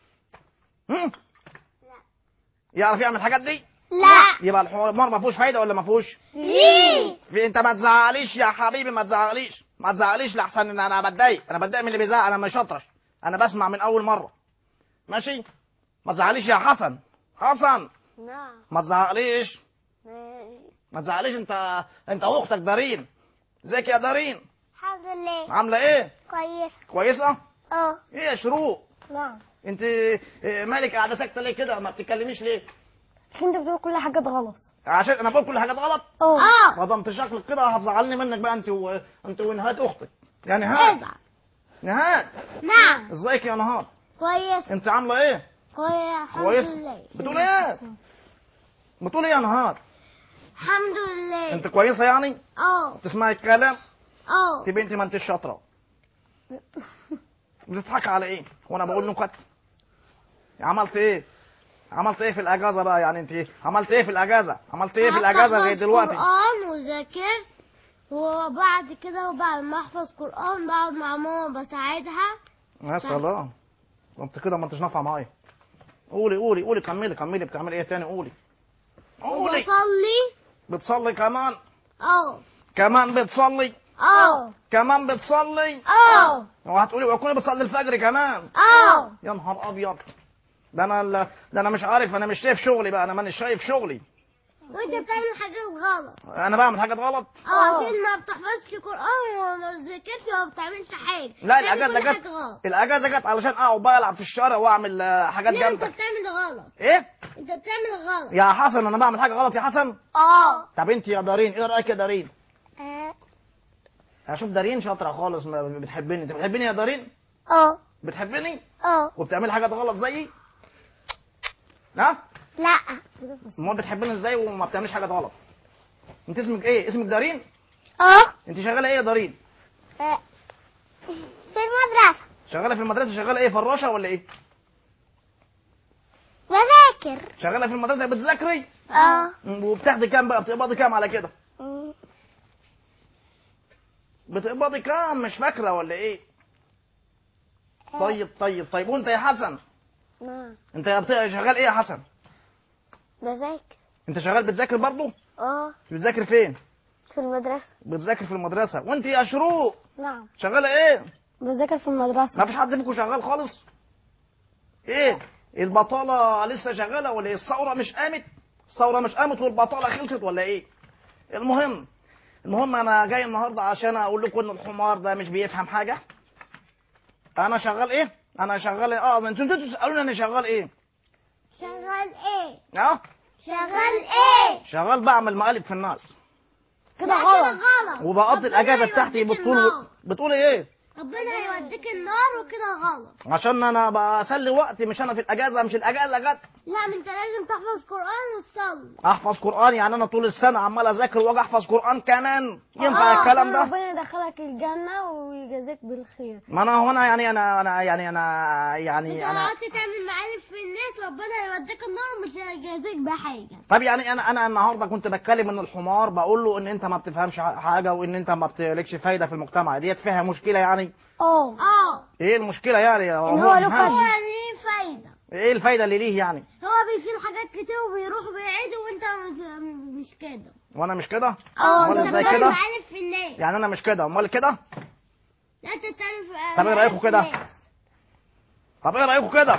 هم؟ يعرف يعمل الحاجات دي؟ لا. يبقى الحمار ما فيهوش فايده ولا ما فيهوش؟ ليه؟ في انت ما تزعليش يا حبيبي، ما تزعليش ما تزعليش لحسن ان انا بتضايق. انا بتضايق من اللي بيزعق. انا مش شاطرش، انا بسمع من اول مره. ماشي؟ ما تزعليش يا حسن. حسن نعم. ما تزعليش ما تزعليش. انت انت واختك دارين. ازيك يا دارين؟ الحمد لله. عامله ايه؟ كويس. كويسه؟ اه. ايه يا شروق؟ نعم. انت اه، مالك قاعده ساكته ليه كده؟ ما بتتكلميش ليه؟ عشان انت بتقول كل حاجات غلط. عشان انا بقول كل حاجات غلط. اه اه. ما انت شكلك كده هتزعلني منك بقى انت و... انت ونهاد اختك يا نهاد. ازعل. نهاد نعم. ازيك يا نهاد؟ كويس. انت عامله ايه؟ كويس الحمد كويس. لله. بتقول ايه؟ بتقول ايه يا نهاد؟ الحمد لله. انت كويسه يعني؟ اه. تسمعي الكلام؟ اه. تبقى انت ما انتش شاطره. بتضحك على ايه؟ وانا بقول نكت؟ عملت ايه؟ عملت ايه في الاجازه بقى يعني انت عملت ايه في الاجازه؟ عملت ايه في الاجازه لغايه دلوقتي؟ قرآن وذاكرت، وبعد كده وبعد ما احفظ قرآن بقعد مع ماما بساعدها. يا سلام. انت كده ما انتش نافعه معايا. قولي قولي قولي كملي كملي بتعملي ايه تاني؟ قولي قولي. وبصلي. بتصلي كمان؟ اه. كمان بتصلي؟ اه. كمان بتصلي؟ اه. وهتقولي واكوني بتصلي الفجر كمان؟ اه. يا نهار ابيض. ده انا ال- ده انا مش عارف، انا مش شايف شغلي بقى، انا مانيش شايف شغلي. وانت بتعمل حاجات غلط. انا بعمل حاجات غلط؟ اه. عشان ما بتحفظش قرآن وما بتذاكرش وما بتعملش حاجة. لا بتعمل الاجازه كل جت حاجة غلط. الاجازه جت علشان اقعد بقى العب في الشارع واعمل آه، حاجات لا انت جامده. بتعمل غلط. ايه؟ انت بتعمل غلط. يا حسن انا بعمل حاجه غلط يا حسن؟ اه. طب انت يا دارين ايه رايك يا دارين؟ اه. اشوف دارين شاطره خالص، ما بتحبني. انت بتحبني يا دارين؟ اه. بتحبني اه. وبتعمل حاجات غلط زيي؟ ها؟ لا. امال بتحبني ازاي وما بتعملش حاجات غلط؟ انت اسمك ايه؟ اسمك دارين؟ اه. انت شغاله ايه يا دارين؟ اه. في المدرسة. شغاله في المدرسه؟ شغاله ايه، فراشه ولا ايه؟ بذاكر. شغاله في المدرسه بتذاكري؟ اه. وبتاخدي كام بقى؟ بتقبضي كام على كده؟ بتقبضي كام؟ مش فاكره ولا ايه؟ طيب طيب طيب وانت يا حسن؟ نعم انت يا بت- شغال ايه يا حسن؟ بذاكر. انت شغال بتذاكر برضه؟ اه بتذاكر فين؟ في المدرسة. بتذاكر في المدرسه. وانت يا شروق نعم شغاله ايه؟ بذاكر في المدرسة. ما فيش حد فيكم شغال خالص؟ ايه البطاله لسه شغاله ولا ايه؟ الثوره مش قامت؟ الثوره مش قامت والبطاله خلصت ولا ايه؟ المهم المهم انا جاي النهارده عشان اقول لكم ان الحمار ده مش بيفهم حاجه. انا شغال ايه؟ انا شغال ايه؟ اه انتوا انتوا تسالوني انا شغال ايه؟ شغال ايه؟ اه شغال ايه؟ شغال بعمل مقالب في الناس كده لا، غلط. غلط. وبقضي ربنا الاجازه بتاعتي هيوديك بالطول. النار. بتقولي ايه؟ ربنا هيوديك النار وكده غلط. عشان انا بسلي وقتي، مش انا في الاجازه. مش الاجازه جت لا، ما انت لازم تحفظ قرآن وتصلي. احفظ قران؟ يعني انا طول السنه عمال اذاكر واجي احفظ قران كمان؟ ينفع آه، الكلام عشان ده؟ ربنا يدخلك الجنة ويجازيك بالخير. ما انا هنا يعني انا انا يعني انا انت يعني لو انا قعدت تعمل مقالب في الناس ربنا هيوديك النار ومش هيجازيك بحاجة. طب يعني انا انا النهارده كنت بتكلم ان الحمار، بقول له ان انت ما بتفهمش حاجه وان انت ما بتلكش فايده في المجتمع. ديت فيها مشكله يعني؟ اه اه. ايه المشكله يعني؟ إن هو له مفهمش. هو يعني ايه فايدة؟ ايه الفايده اللي ليه يعني؟ هو بيشيل حاجات كتير وبيروح وبيعيد وانت مش- مش كده. وانا مش كده؟ اه، امال انت ازاي بتعمل كده؟ مقالب في الناس. يعني انا مش كده؟ امال كده؟ لا، انت بتعمل في طب ايه رايكم مقالب في كده؟ الناس. طب ايه رايكم كده؟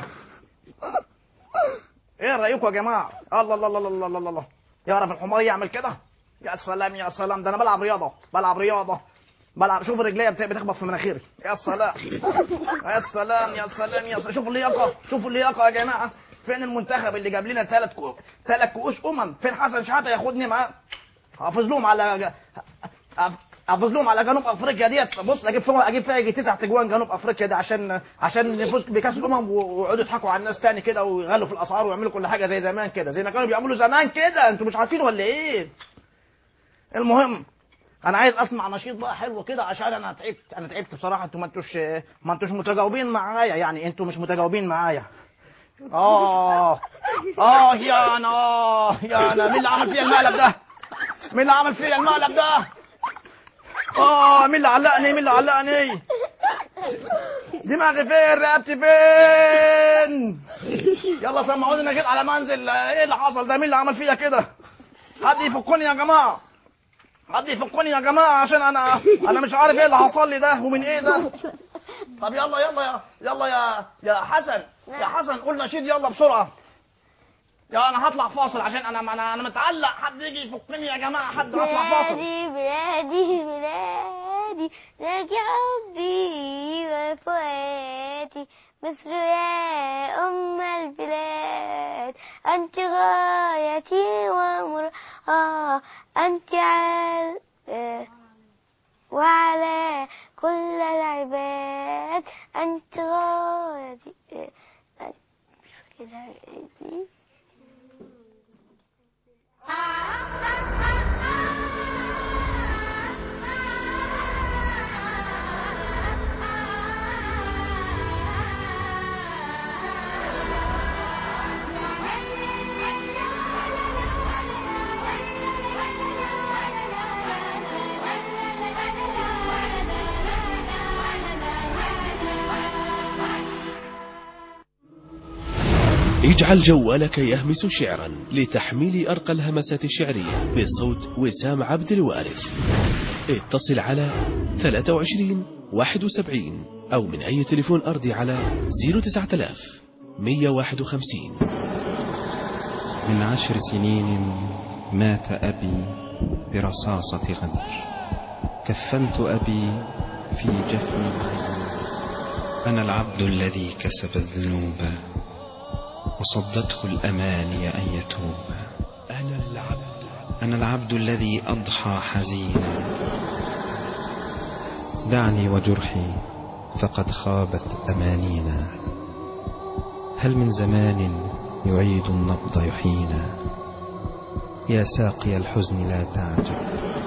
ايه رايكم يا جماعه؟ الله الله الله الله الله الله، يعرف الحمار يعمل كده؟ يا سلام يا سلام، ده انا بلعب رياضه بلعب رياضه بلعب. شوف رجليا بت- بتخبط في مناخيري. يا سلام يا سلام يا سلام يا سلام. شوفوا اللياقه شوفوا اللياقه يا جماعه. فين المنتخب اللي جاب لنا ثلاث كو... ثلاث كؤوس امم؟ فين حسن شحاته ياخدني معاه؟ حافظ لهم على حافظ لهم على جنوب افريقيا ديت. بص اجيب فيها اجيب فيها يجي تسع تجوان جنوب افريقيا دي عشان عشان نفوز بكاس الامم ويقعدوا يضحكوا على الناس تاني كده ويغلوا في الاسعار ويعملوا كل حاجه زي زمان كده، زي ما كانوا بيعملوا زمان كده. انتوا مش عارفين ولا ايه؟ المهم انا عايز اسمع نشيد بقى حلو كده عشان انا تعبت. انا تعبت بصراحه. انتوا ما انتوش ما انتوش متجاوبين معايا يعني. انتوا مش متجاوبين معايا. اه اه يا انا يا انا مين اللي عمل فيا المقلب ده؟ مين اللي عمل فيا المقلب ده؟ اه مين اللي علقني؟ مين اللي علقني؟ دماغي فين؟ رقبتي فين؟ يلا سمعوني نشيد على منزل. ايه اللي حصل ده؟ مين اللي عمل فيا كده؟ حد يفكني يا جماعه، حد يفكني يا جماعه عشان انا انا مش عارف ايه اللي حصل لي ده ومن ايه ده. طب يلا يلا يا يلا يا يا حسن يا حسن قول نشيد يلا بسرعه. يا انا هطلع فاصل عشان انا انا انا متعلق. حد يجي يفكني يا جماعه. حد هطلع فاصل. بلادي بلادي بلادي لك حبي وفؤادي مصر يا أم البلاد أنت غايتي ومر آه أنت على آه وعلى كل العباد أنت غادي آه مش كده دي اجعل جوالك يهمس شعرا لتحميل أرقى الهمسات الشعرية بصوت وسام عبد الوارث. اتصل على ثلاثة وعشرين واحد وسبعين أو من أي تليفون أرضي على صفر تسعة آلاف مية وواحد وخمسين. من عشر سنين مات أبي برصاصة غدر، كفنت أبي في جفن العين. أنا العبد الذي كسب الذنوب وصدته الأماني أن يتوب. أنا العبد أنا العبد الذي أضحى حزينا. دعني وجرحي فقد خابت أمانينا. هل من زمان يعيد النبض يحيينا؟ يا ساقي الحزن لا تعجب.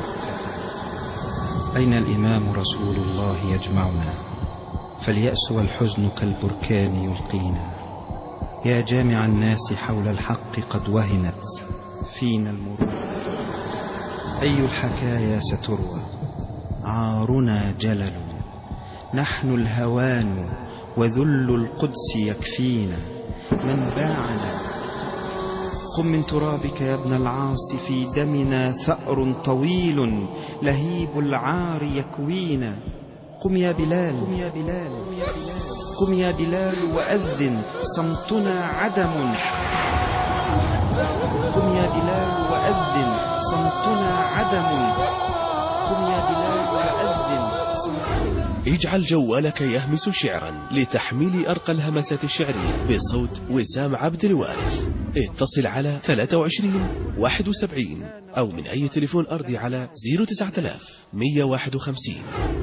أين الإمام رسول الله يجمعنا؟ فاليأس والحزن كالبركان يلقينا. يا جامع الناس حول الحق قد وهنت فينا المروءة. أي الحكايا ستروى؟ عارنا جلل. نحن الهوان وذل القدس يكفينا. من باعنا؟ قم من ترابك يا ابن العاص، في دمنا ثأر طويل لهيب العار يكوينا. قم يا بلال قم يا بلال قم يا بلال وأذن، صمتنا عدم. قم يا بلال وأذن، صمتنا عدم. قم يا بلال وأذن، صمتنا. اجعل جوالك يهمس شعرا لتحميل أرقى الهمسات الشعرية بصوت وسام عبد الوارث. اتصل على ثلاثة وعشرين واحد وسبعين أو من أي تليفون أرضي على صفر تسعة آلاف مية وواحد وخمسين.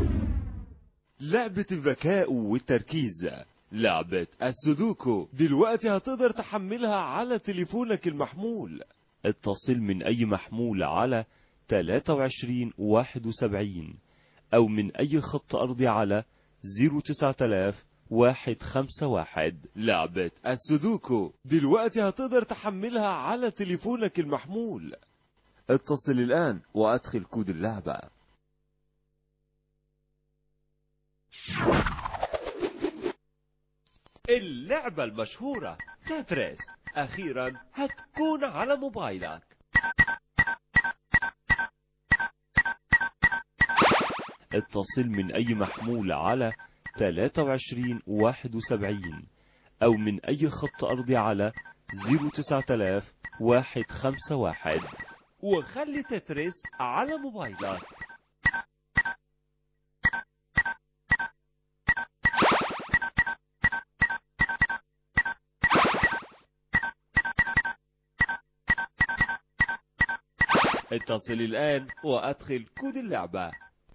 لعبة الذكاء والتركيز، لعبة السودوكو، دلوقتي هتقدر تحملها على تليفونك المحمول. اتصل من أي محمول على ثلاثة وعشرين واحد وسبعين أو من أي خط أرضي على صفر تسعة آلاف واحد خمسة واحد. لعبة السودوكو دلوقتي هتقدر تحملها على تليفونك المحمول. اتصل الآن وأدخل كود اللعبة. اللعبة المشهورة تتريس أخيرا هتكون على موبايلك. اتصل من أي محمول على ثلاثة وعشرين واحد وسبعين أو من أي خط أرضي على صفر تسعة آلاف واحد خمسة واحد وخلي تتريس على موبايلك. اتصل الآن وأدخل كود اللعبة.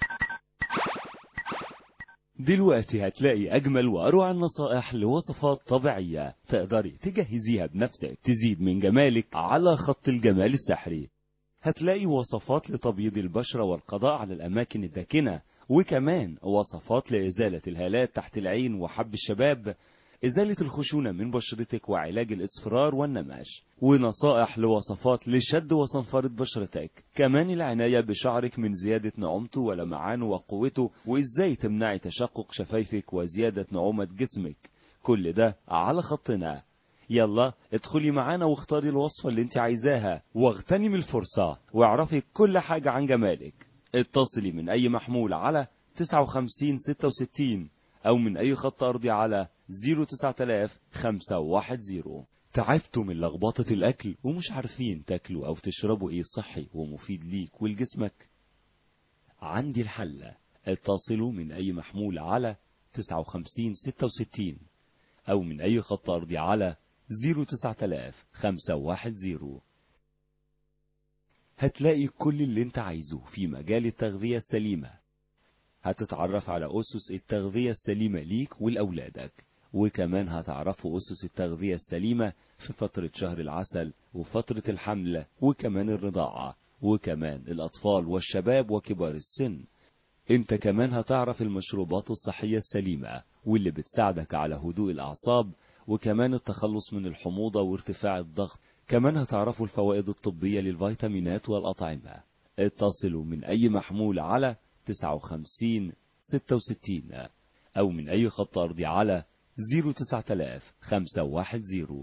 دلوقتي هتلاقي أجمل وأروع النصائح لوصفات طبيعية تقدري تجهزيها بنفسك تزيد من جمالك على خط الجمال السحري. هتلاقي وصفات لتبييض البشرة والقضاء على الأماكن الداكنة، وكمان وصفات لإزالة الهالات تحت العين وحب الشباب، إزالة الخشونة من بشرتك وعلاج الإصفرار والنماش، ونصائح لوصفات لشد وصنفرة بشرتك. كمان العناية بشعرك من زيادة نعومته ولمعانه وقوته، وإزاي تمنعي تشقق شفايفك وزيادة نعومة جسمك. كل ده على خطنا. يلا ادخلي معانا واختاري الوصفة اللي انت عايزاها واغتنمي الفرصة واعرفي كل حاجة عن جمالك. اتصلي من أي محمول على تسعة وخمسين ستة وستين أو من أي خط أرضي على صفر تسعة آلاف خمسة واحد صفر. تعبتوا من لخبطة الأكل ومش عارفين تاكلوا أو تشربوا إيه صحي ومفيد ليك ولجسمك؟ عندي الحل. اتصلوا من أي محمول على تسعة وخمسين ستة وستين أو من أي خط أرضي على صفر تسعة آلاف خمسة واحد صفر. هتلاقي كل اللي انت عايزه في مجال التغذية السليمة. هتتعرف على أسس التغذية السليمة ليك ولأولادك، وكمان هتعرفوا أسس التغذية السليمة في فترة شهر العسل وفترة الحمل وكمان الرضاعة وكمان الأطفال والشباب وكبار السن. انت كمان هتعرف المشروبات الصحية السليمة واللي بتساعدك على هدوء الأعصاب وكمان التخلص من الحموضة وارتفاع الضغط. كمان هتعرفوا الفوائد الطبية للفيتامينات والأطعمة. اتصلوا من أي محمول على تسعة وخمسين ستة وستين أو من أي خط أرضي على صفر تسعة آلاف خمسة واحد صفر.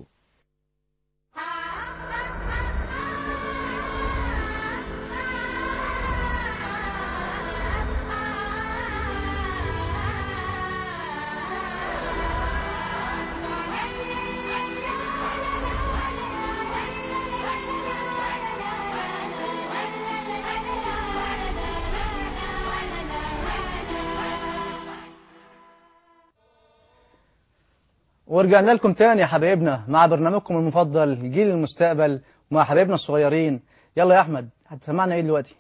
ورجعنا لكم تاني يا حبايبنا مع برنامجكم المفضل جيل المستقبل ومع حبايبنا الصغيرين. يلا يا أحمد هتسمعنا إيه دلوقتي؟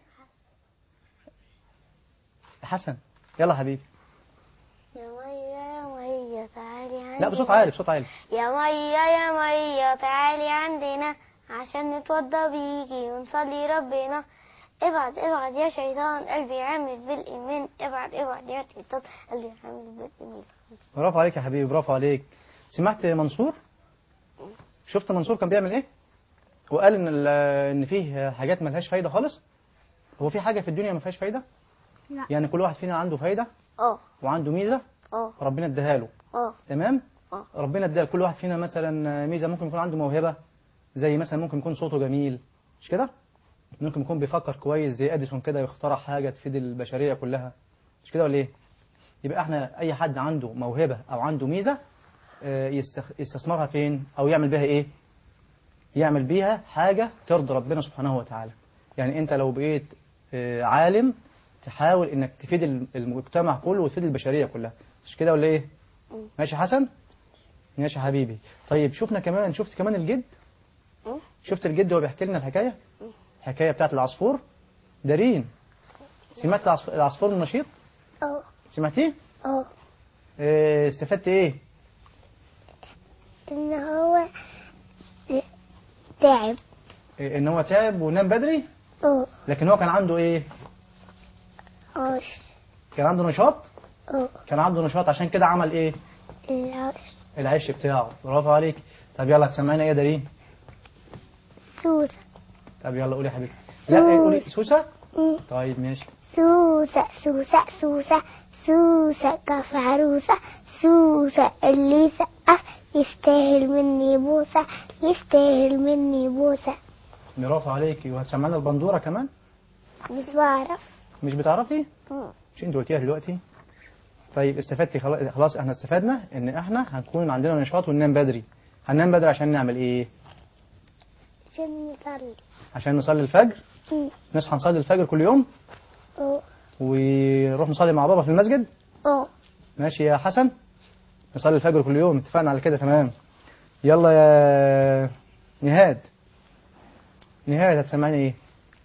حسن يلا يا حبيبي. يا مية يا مية تعالي عندنا. لا بصوت عالي بصوت عالي. يا مية يا مية تعالي عندنا عشان نتوضى بيكي ونصلي ربنا. ابعد ابعد يا شيطان قلبي عامل بالإيمان. ابعد ابعد يا شيطان قلبي عامل بالإيمان. برافو عليك يا حبيبي برافو عليك. سمعت منصور؟ شفت منصور كان بيعمل ايه؟ وقال ان ان فيه حاجات ملهاش فايده خالص. هو في حاجه في الدنيا ما فيهاش فايده؟ لا. يعني كل واحد فينا عنده فايده اه وعنده ميزه اه ربنا اداها له. اه تمام؟ اه ربنا اداها كل واحد فينا مثلا ميزه. ممكن يكون عنده موهبه زي مثلا ممكن يكون صوته جميل مش كده؟ ممكن يكون بيفكر كويس زي اديسون كده يخترع حاجه تفيد البشريه كلها مش كده ولا ايه؟ يبقى احنا اي حد عنده موهبه او عنده ميزه يستثمرها فين او يعمل بيها ايه؟ يعمل بيها حاجه ترضي ربنا سبحانه وتعالى. يعني انت لو بقيت عالم تحاول انك تفيد المجتمع كله وتفيد البشريه كلها مش كده ولا ايه؟ ماشي حسن؟ ماشي حبيبي. طيب شفنا كمان شفت كمان الجد؟ شفت الجد وهو بيحكي لنا الحكايه؟ الحكايه بتاعت العصفور دارين. سمعت العصفور النشيط؟ اه سمعتيه؟ اه استفدت ايه؟ ان هو تعب. ان هو تعب ونام بدري؟ اه لكن هو كان عنده ايه؟ عش. كان عنده نشاط؟ اه كان عنده نشاط عشان كده عمل ايه؟ العش. العش بتاعه. برافو عليك. طب يلا تسمعنا ايه يا دارين؟ سوسة. طب يلا قولي يا حبيبتي. لا ايه قولي سوسة؟ طيب ماشي. سوسة سوسة سوسة سوسة كف عروسة سوسة اللي سقف يستاهل مني بوسة يستاهل مني بوسة. برافو عليكي. وهتسمعنا البندورة كمان؟ مش بعرف. مش بتعرفي؟ مش انت قلتيها دلوقتي؟ طيب استفدتي خلاص. خلاص احنا استفدنا ان احنا هنكون عندنا نشاط وننام بدري. هننام بدري عشان نعمل ايه؟ عشان نصلي. عشان نصلي الفجر؟ مم. نصحى نصلي الفجر كل يوم؟ اه ونروح نصلي مع بابا في المسجد؟ اه ماشي يا حسن؟ نصلي الفجر كل يوم. اتفقنا على كده تمام. يلا يا نهاد. نهاد هتسمعني ايه؟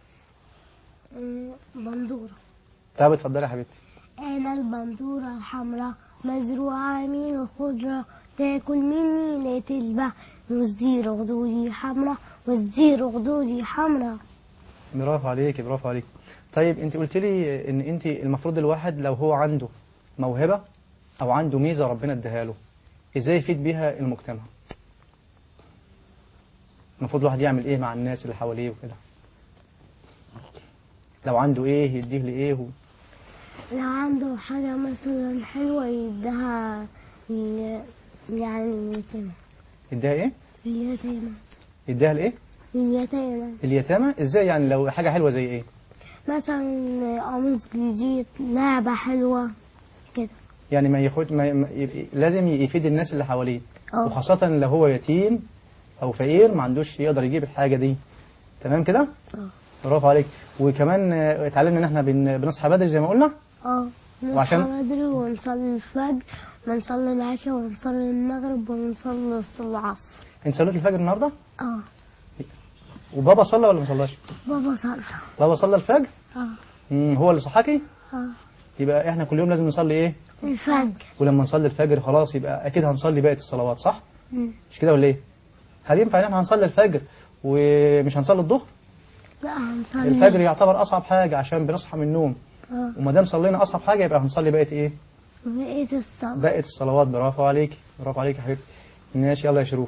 بندورة. طب اتفضلي يا حبيبتي. أنا البندورة الحمراء مزروعة من الخضرة تاكل مني لا تشبع والزير خدودي حمراء والزير خدودي حمراء. برافو عليكي برافو عليكي. طيب انت قلت لي ان انت المفروض الواحد لو هو عنده موهبة او عنده ميزة ربنا اداها له ازاي يفيد بيها المجتمع؟ المفروض الواحد يعمل ايه مع الناس اللي حواليه وكده؟ لو عنده ايه يديه لايه و... لو عنده حاجة مثلا حلوة يديها ل- يعني اليتامى. يديها ايه؟ اليتامى. يديها لايه؟ اليتامى اليتامى. ازاي يعني لو حاجة حلوة زي ايه؟ مثلا قميص جديد لعبة حلوة كده. يعني ما ياخد ما... ما... ي... لازم يفيد الناس اللي حواليه. اه. وخاصة لو هو يتيم او فقير ما عندوش يقدر يجيب الحاجة دي. تمام كده؟ اه. برافو عليك. وكمان اه، اتعلمنا ان احنا بن... بنصحى بدري زي ما قلنا. اه وعشان- نصحى بدري ونصلي الفجر ونصلي العشاء ونصلي المغرب ونصلي العصر. انت صليت الفجر النهارده؟ اه. وبابا صلى ولا ما صلاش؟ بابا صلى. بابا صلى الفجر؟ اه. مم، هو اللي صحاكي؟ اه. يبقى احنا كل يوم لازم نصلي ايه؟ الفجر. ولما نصلي الفجر خلاص يبقى اكيد هنصلي بقية الصلوات، صح؟ مم. مش كده ولا ايه؟ هل ينفع ان احنا هنصلي الفجر ومش هنصلي الظهر؟ لا هنصلي. الفجر يعتبر اصعب حاجة عشان بنصحى من النوم، اه. وما دام صلينا اصعب حاجة يبقى هنصلي بقية ايه؟ بقية الصلاة. بقية الصلوات. برافو عليك، برافو عليك يا حبيبتي. ماشي يلا يا شروق.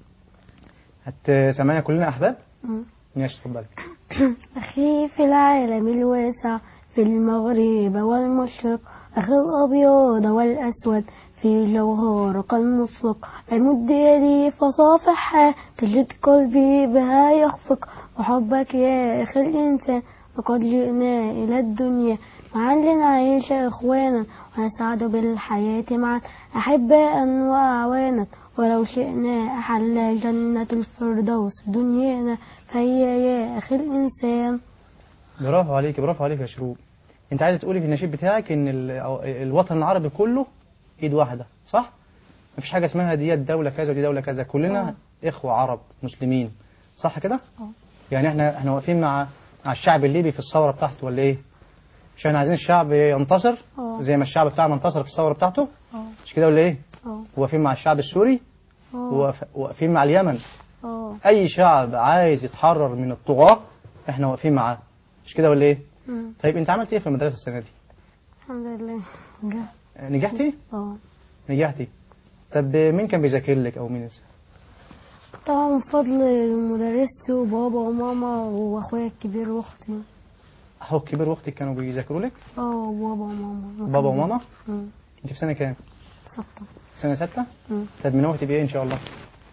هتسمعنا كلنا احباب؟ مم. ماشي اتفضلي. أخي في العالم الواسع، في المغرب والمشرق، أخي الأبيض والأسود، في جوهرك المطلق، أمد يدي فصافحها، تجد قلبي بها يخفق، وحبك يا أخي الإنسان، وقد جئنا إلى الدنيا معا لنعيش إخوانا، ونسعد بالحياة معا أحباء وأعوانا، ولو شئنا أحل جنة الفردوس دنيانا، فهي يا أخي الإنسان. برافو عليك، برافو عليك يا شروق. انت عايزه تقولي في النشيد بتاعك ان ال- الوطن العربي كله ايد واحده، صح؟ مفيش حاجه اسمها دي دوله كذا ودي دوله كذا، كلنا اخوه عرب مسلمين، صح كده؟ اه. يعني احنا احنا واقفين مع مع الشعب الليبي في الثوره بتاعته ولا ايه؟ مش احنا عايزين الشعب ينتصر اه. زي ما الشعب بتاعنا انتصر في الثوره بتاعته؟ اه. مش كده ولا ايه؟ اه. واقفين مع الشعب السوري، اه. وواقف- واقفين مع اليمن. اه. اي شعب عايز يتحرر من الطغاة احنا واقفين معاه، مش كده ولا ايه؟ مم. طيب انت عملت ايه في المدرسه السنه دي؟ الحمد لله. جه. نجحتي؟ اه. نجحتي. طب مين كان بيذاكر لك او مين لسه؟ طبعا بفضل المدرس وبابا وماما واخويا الكبير واختي. اخوك الكبير واختك كانوا بيذاكروا لك؟ اه وبابا وماما. بابا وماما؟ مم. انت في سنه كام؟ ستة. سنه ستة؟ مم. طب من ناوي تبقي ايه ان شاء الله؟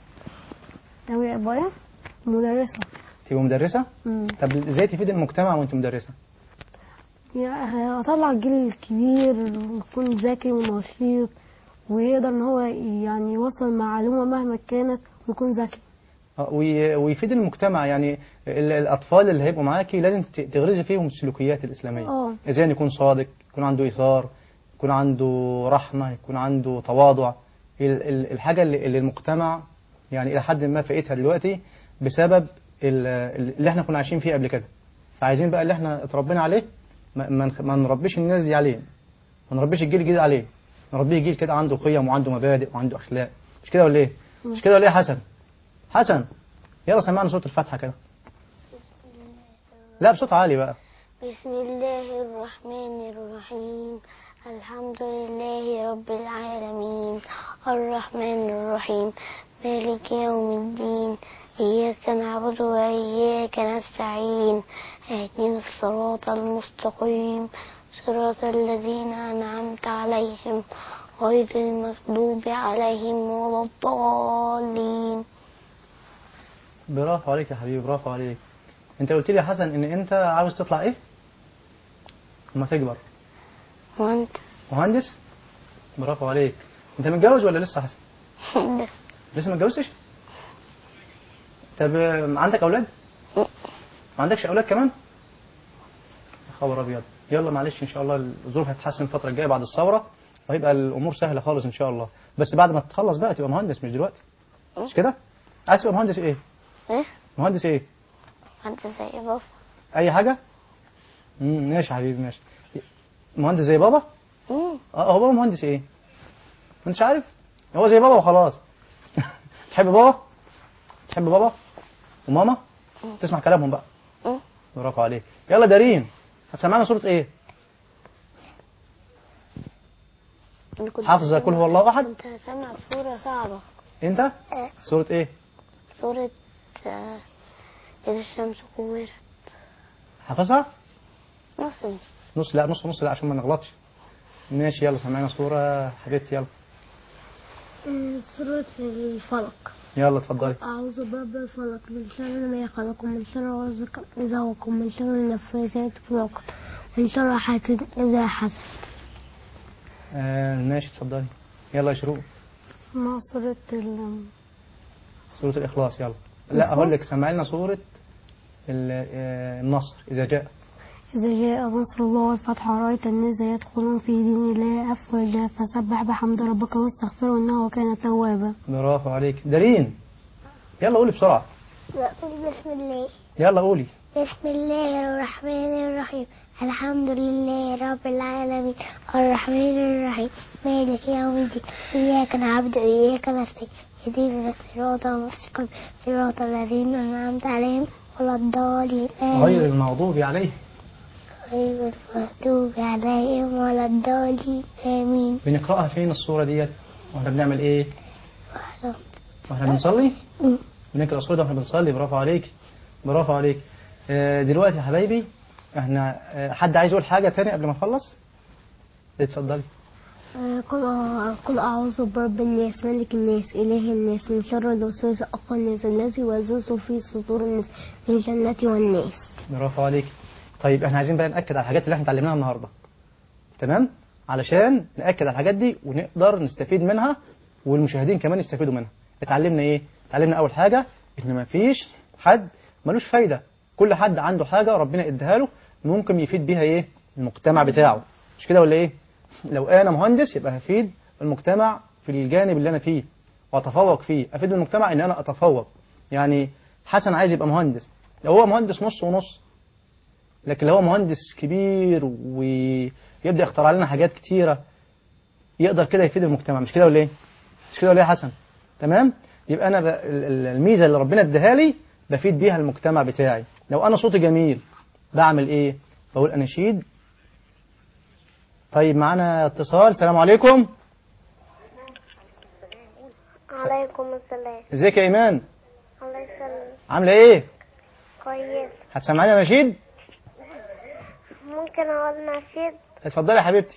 ناوي ابقى ايه؟ مدرسة. تبقى مدرسه؟ مم. طب ازاي تفيد المجتمع وانت مدرسه؟ يعني اطلع الجيل الكبير يكون ذكي ونشيط، ويقدر ان هو يعني يوصل معلومة مهما كانت ويكون ذكي. آه، وي- ويفيد المجتمع، يعني ال- الاطفال اللي هيبقوا معاكي لازم ت- تغرزي فيهم السلوكيات الاسلاميه. اه. ازاي يكون صادق، يكون عنده ايثار، يكون عنده رحمه، يكون عنده تواضع. ال- ال- الحاجه اللي اللي المجتمع يعني الى حد ما فقيتها دلوقتي بسبب ال- اللي احنا كنا عايشين فيه قبل كده. فعايزين بقى اللي احنا اتربينا عليه ما, ما نخ- ما نربيش الناس دي عليه، ما نربيش الجيل الجديد عليه، نربيه جيل كده عنده قيم وعنده مبادئ وعنده اخلاق. مش كده ولا ايه؟ مش كده ولا ايه يا حسن؟ حسن يلا سمعنا صوت الفاتحه كده. لا بصوت عالي بقى. بسم الله الرحمن الرحيم، الحمد لله رب العالمين، الرحمن الرحيم، مالك يوم الدين، إياك نعبد وإياك نستعين، اهدنا الصراط المستقيم، صراط الذين أنعمت عليهم غير المغضوب عليهم ولا الضالين. برافو عليك يا حبيبي، برافو عليك. انت قلت لي يا حسن ان انت عاوز تطلع ايه لما تكبر؟ وأنت؟ مهندس. برافو عليك. انت متجوز ولا لسه يا حسن؟ بس لسه ما اتجوزتش؟ طب آه، عندك اولاد؟ ما عندكش اولاد كمان؟ يا خبر ابيض. يلا معلش ان شاء الله الظروف هتتحسن الفتره الجايه بعد الثوره، وهيبقى الامور سهله خالص ان شاء الله، بس بعد ما تخلص بقى تبقى مهندس مش دلوقتي. مش كده؟ عايز تبقى مهندس ايه؟ إيه؟ مهندس ايه؟ أنت زي بابا. اي حاجه؟ امم ماشي يا حبيبي ماشي. مهندس زي بابا؟ مم. اه هو بابا مهندس ايه؟ ما انتش عارف؟ هو زي بابا وخلاص. تحب بابا؟ تحب بابا وماما؟ تسمع كلامهم بقى. مم. برافو عليك. يلا دارين هتسمعنا سورة ايه؟ أنا كنت حافظة هسمع- قل هو الله احد؟ كنت هسمع سورة صعبة. انت؟ آه. سورة ايه؟ سورة آه، إذا الشمس كورت. حافظها؟ نص نص. نص لا نص نص لا عشان ما نغلطش. ماشي يلا سمعنا سورة حبيبتي يلا. سورة الفلق. يلا اتفضلي. أعوذ برب الفلق من شر ما خلق ومن شر غاسق إذا وقب ومن شر النفاثات في العقد ومن شر حاسد إذا حسد. آه ماشي اتفضلي. يلا يا شروق. مع سورة ال سورة الإخلاص يلا. لا أقول لك سمع لنا سورة ال- آه، النصر إذا جاء. إذا جاء نصر الله والفتح ورأيت الناس يدخلون في دين الله أفواجا فسبح بحمد ربك واستغفره إنه كان توابا. برافو عليك. دارين يلا قولي بسرعة. بقول بسم الله يلا قولي. بسم الله الرحمن الرحيم الحمد لله رب العالمين الرحمن الرحيم مالك يوم الدين إياك نعبد وإياك نستعين اهدنا الصراط المستقيم صراط الذين أنعمت عليهم ولا الضالين غير المغضوب عليهم غير المغضوب عليهم ولا الضالين آمين. بنقرأها فين الصورة ديت واحنا بنعمل ايه؟ واحنا بنصلي؟ بنقرأ الصورة واحنا بنصلي. برافو عليك برافو عليك. دلوقتي يا حبايبي احنا حد عايز يقول حاجة تاني قبل ما نخلص؟ اتفضلي. قل قل أعوذ برب الناس ملك الناس إله الناس من شر الوسواس الخناس الذي يوسوس في صدور الناس من الجنة والناس. برافو عليك. طيب احنا عايزين بقى نأكد على الحاجات اللي احنا اتعلمناها النهارده. تمام؟ علشان نأكد على الحاجات دي ونقدر نستفيد منها والمشاهدين كمان يستفيدوا منها. اتعلمنا ايه؟ اتعلمنا أول حاجة إن مفيش حد ملوش فايدة. كل حد عنده حاجة ربنا اداها له ممكن يفيد بيها ايه؟ المجتمع بتاعه. مش كده ولا ايه؟ لو انا مهندس يبقى هفيد المجتمع في الجانب اللي انا فيه واتفوق فيه. افيد المجتمع ان انا اتفوق. يعني حسن عايز يبقى مهندس، لو هو مهندس نص ونص، لكن لو هو مهندس كبير ويبدا يخترع لنا حاجات كتيره يقدر كده يفيد المجتمع. مش كده ولا ايه؟ مش كده ولا ايه يا حسن؟ تمام؟ يبقى انا ب... الميزه اللي ربنا اداها لي بفيد بيها المجتمع بتاعي. لو انا صوتي جميل بعمل ايه؟ بقول اناشيد. طيب معانا اتصال. السلام عليكم. عليكم السلام. ازيك يا ايمان؟ الله يسلمك. عامله ايه؟ كويس. هتسمعيني نشيد؟ ممكن اقول نشيد؟ اتفضلي يا حبيبتي.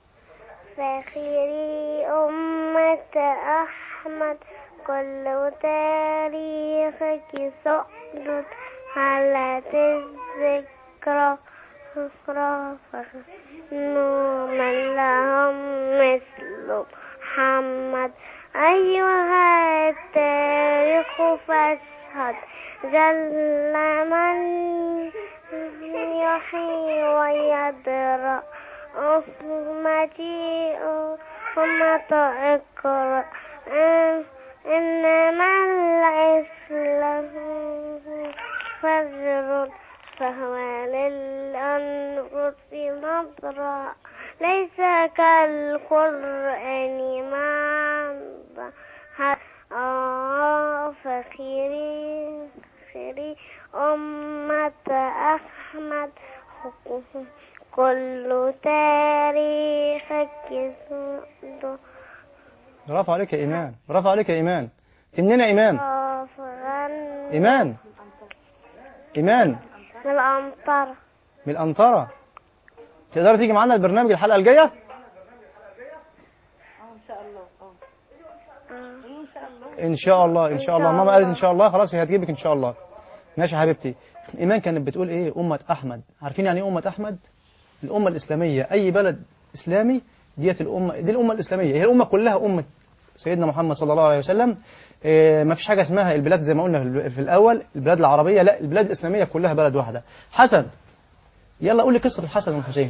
فخيري أمة أحمد كل تاريخك سؤدد على الذكرى أخرى من لهم مثل محمد أيها التاريخ فاشهد جل من يحيي ويدرأ أمتي أمة اقرأ إنما الإسلام فجر فهو للأنفس نظرة ليس كالقرآن معظم فخيري فخيري أمة أحمد كل تاريخك يسود. برافو عليك يا إيمان. برافو عليك يا إيمان. منين يا إيمان؟ إيمان إيمان من الأنطرة. من الأنطرة. تقدر تيجي معانا البرنامج الحلقة الجاية؟ اه ان شاء الله. اه إن شاء الله إن شاء الله. ماما قالت إن شاء الله. خلاص هي هتجيبك إن شاء الله. ماشي يا حبيبتي. إيمان كانت بتقول إيه؟ أمة أحمد. عارفين يعني إيه أمة أحمد؟ الأمة الإسلامية. أي بلد إسلامي ديت الأمة، دي الأمة الإسلامية. هي الأمة كلها أمة سيدنا محمد صلى الله عليه وسلم. إيه ما فيش حاجة اسمها البلاد زي ما قلنا في الأول البلاد العربية، لا البلاد الإسلامية كلها بلد واحدة. حسن يلا قول لي قصة الحسن والحسين.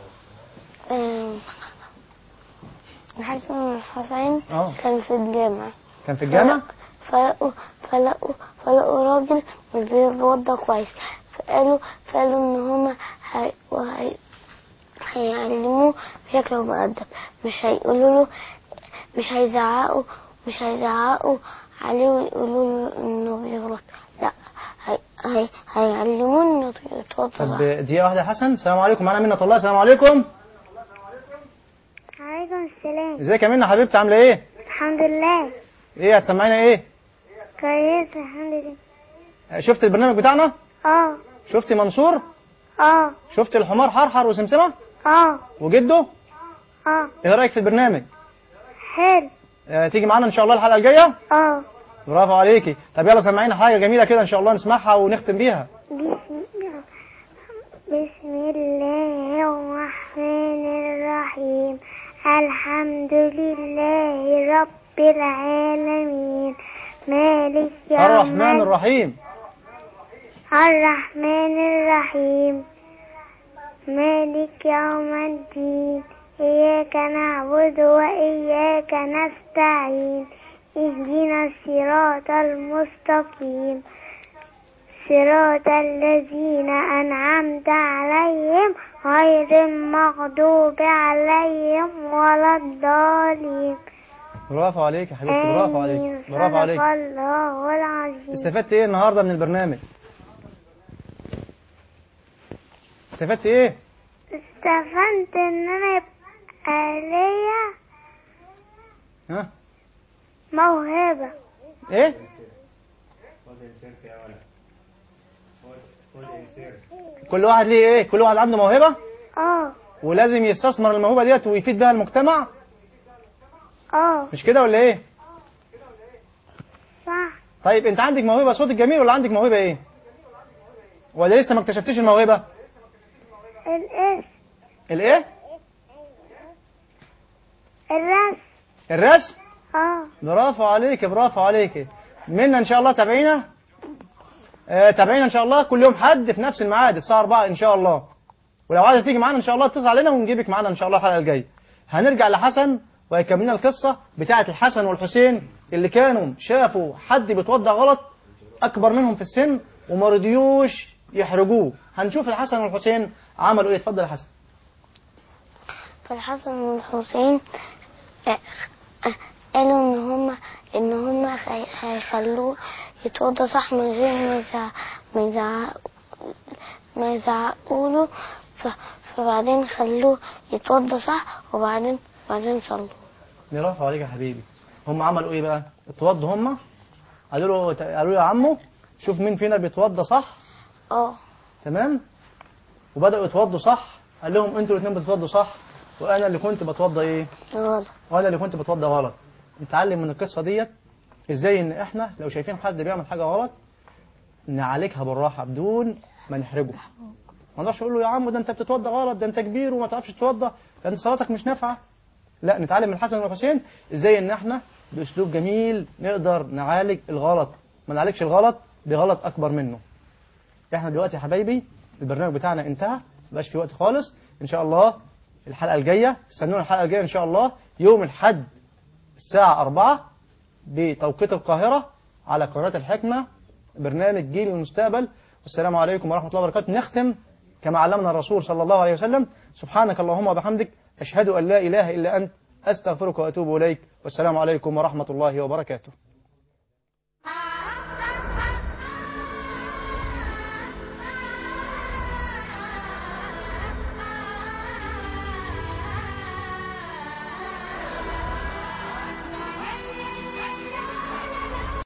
الحسن والحسين آه. كان في الجامع. كان في الجامع؟ فلقوا فلقوا فلقوا راجل مش بيتوضى كويس، فقالوا فقالوا ان هما هي... وهي... هيعلموه بشكل مؤدب، مش هيقولوا له مش هيزعقوا مش هيزعقوا عليه ويقولوا له انه بيغلط، لا هي... هي... هيعلموه انه يتوضى. طب دقيقة واحدة يا حسن. السلام عليكم. معانا منة الله. السلام عليكم. عليكم السلام. ازيك يا منة حبيبتي عاملة ايه؟ الحمد لله. ايه هتسمعينا ايه؟ كويس الحمد لله. شفت البرنامج بتاعنا؟ اه. شفتي منصور؟ اه. شفت الحمار حرحر وسمسمة؟ اه. وجده؟ اه. ايه رأيك في البرنامج؟ حلو. آه تيجي معانا ان شاء الله الحلقة الجاية؟ اه. برافو عليكي. طب يلا سمعينا حاجة جميلة كده ان شاء الله نسمعها ونختم بيها. بسم بسم الله الرحمن الرحيم الحمد لله رب العالمين مالك يوم الرحمن الرحيم الرحمن الرحيم مالك يوم الدين إياك نعبد وإياك نستعين اهدنا الصراط المستقيم صراط الذين أنعمت عليهم غير المغضوب عليهم ولا الضالين. برافو عليك يا حبيبتي، برافو عليك، برافو عليك. صدق الله العظيم. استفدت ايه النهارده من البرنامج؟ استفدت ايه؟ استفدت ان انا يبقى ليا ها؟ موهبة. ايه؟ كل واحد ليه ايه؟ كل واحد عنده موهبة اه ولازم يستثمر الموهبة ديت ويفيد بها المجتمع، اه مش كده ولا ايه؟ صح. طيب انت عندك موهبة صوتك جميل ولا عندك موهبة ايه؟ ولا لسه ما اكتشفتيش الموهبة؟ الاسم الايه؟ الرسم. الرسم؟ اه برافو عليك، برافو عليك. منا ان شاء الله تابعينا. آه تابعينا ان شاء الله كل يوم حد في نفس الميعاد الساعة أربعة ان شاء الله. ولو عايز تيجي معانا ان شاء الله اتصل علينا ونجيبك معانا ان شاء الله الحلقة الجاية. هنرجع لحسن ويكملنا القصة بتاعة الحسن والحسين اللي كانوا شافوا حد بيتوضع غلط اكبر منهم في السن وما رضيوش يحرجوه. هنشوف الحسن والحسين عملوا ايه. اتفضل يا حسن. فالحسن والحسين قالوا ان هم ان هم هيخلوه يتوضى صح من غير ما يزعق ما يزعق ما يزعقوا له. فبعدين خلوه يتوضى صح وبعدين بعدين صلوا. برافو عليك يا حبيبي. هم عملوا ايه بقى؟ اتوضوا هم، قالوا له قالوا له يا عمو شوف مين فينا بيتوضى صح. اه تمام. وبداوا يتوضوا صح. قال لهم انتوا الاثنين بتتوضوا صح وانا اللي كنت بتوضى ايه؟ غلط. وانا اللي كنت بتوضى غلط. نتعلم من القصه ديت ازاي ان احنا لو شايفين حد بيعمل حاجه غلط نعالجها بالراحه بدون ما نحرجه. ما نقدرش نقول له يا عم ده انت بتتوضى غلط، ده انت كبير وما تعرفش تتوضى، ده انت صلاتك مش نافعه. لا، نتعلم من الحسن والحسين ازاي ان احنا باسلوب جميل نقدر نعالج الغلط، ما نعالجش الغلط بغلط اكبر منه. احنا دلوقتي يا حبايبي البرنامج بتاعنا انتهى، مبقاش في وقت خالص. ان شاء الله الحلقه الجايه استنونا الحلقه الجايه ان شاء الله يوم الاحد الساعه أربعة بتوقيت القاهره على قناه الحكمه، برنامج جيل المستقبل. والسلام عليكم ورحمه الله وبركاته. نختم كما علمنا الرسول صلى الله عليه وسلم: سبحانك اللهم وبحمدك أشهد أن لا إله إلا أنت أستغفرك وأتوب إليك. والسلام عليكم ورحمة الله وبركاته.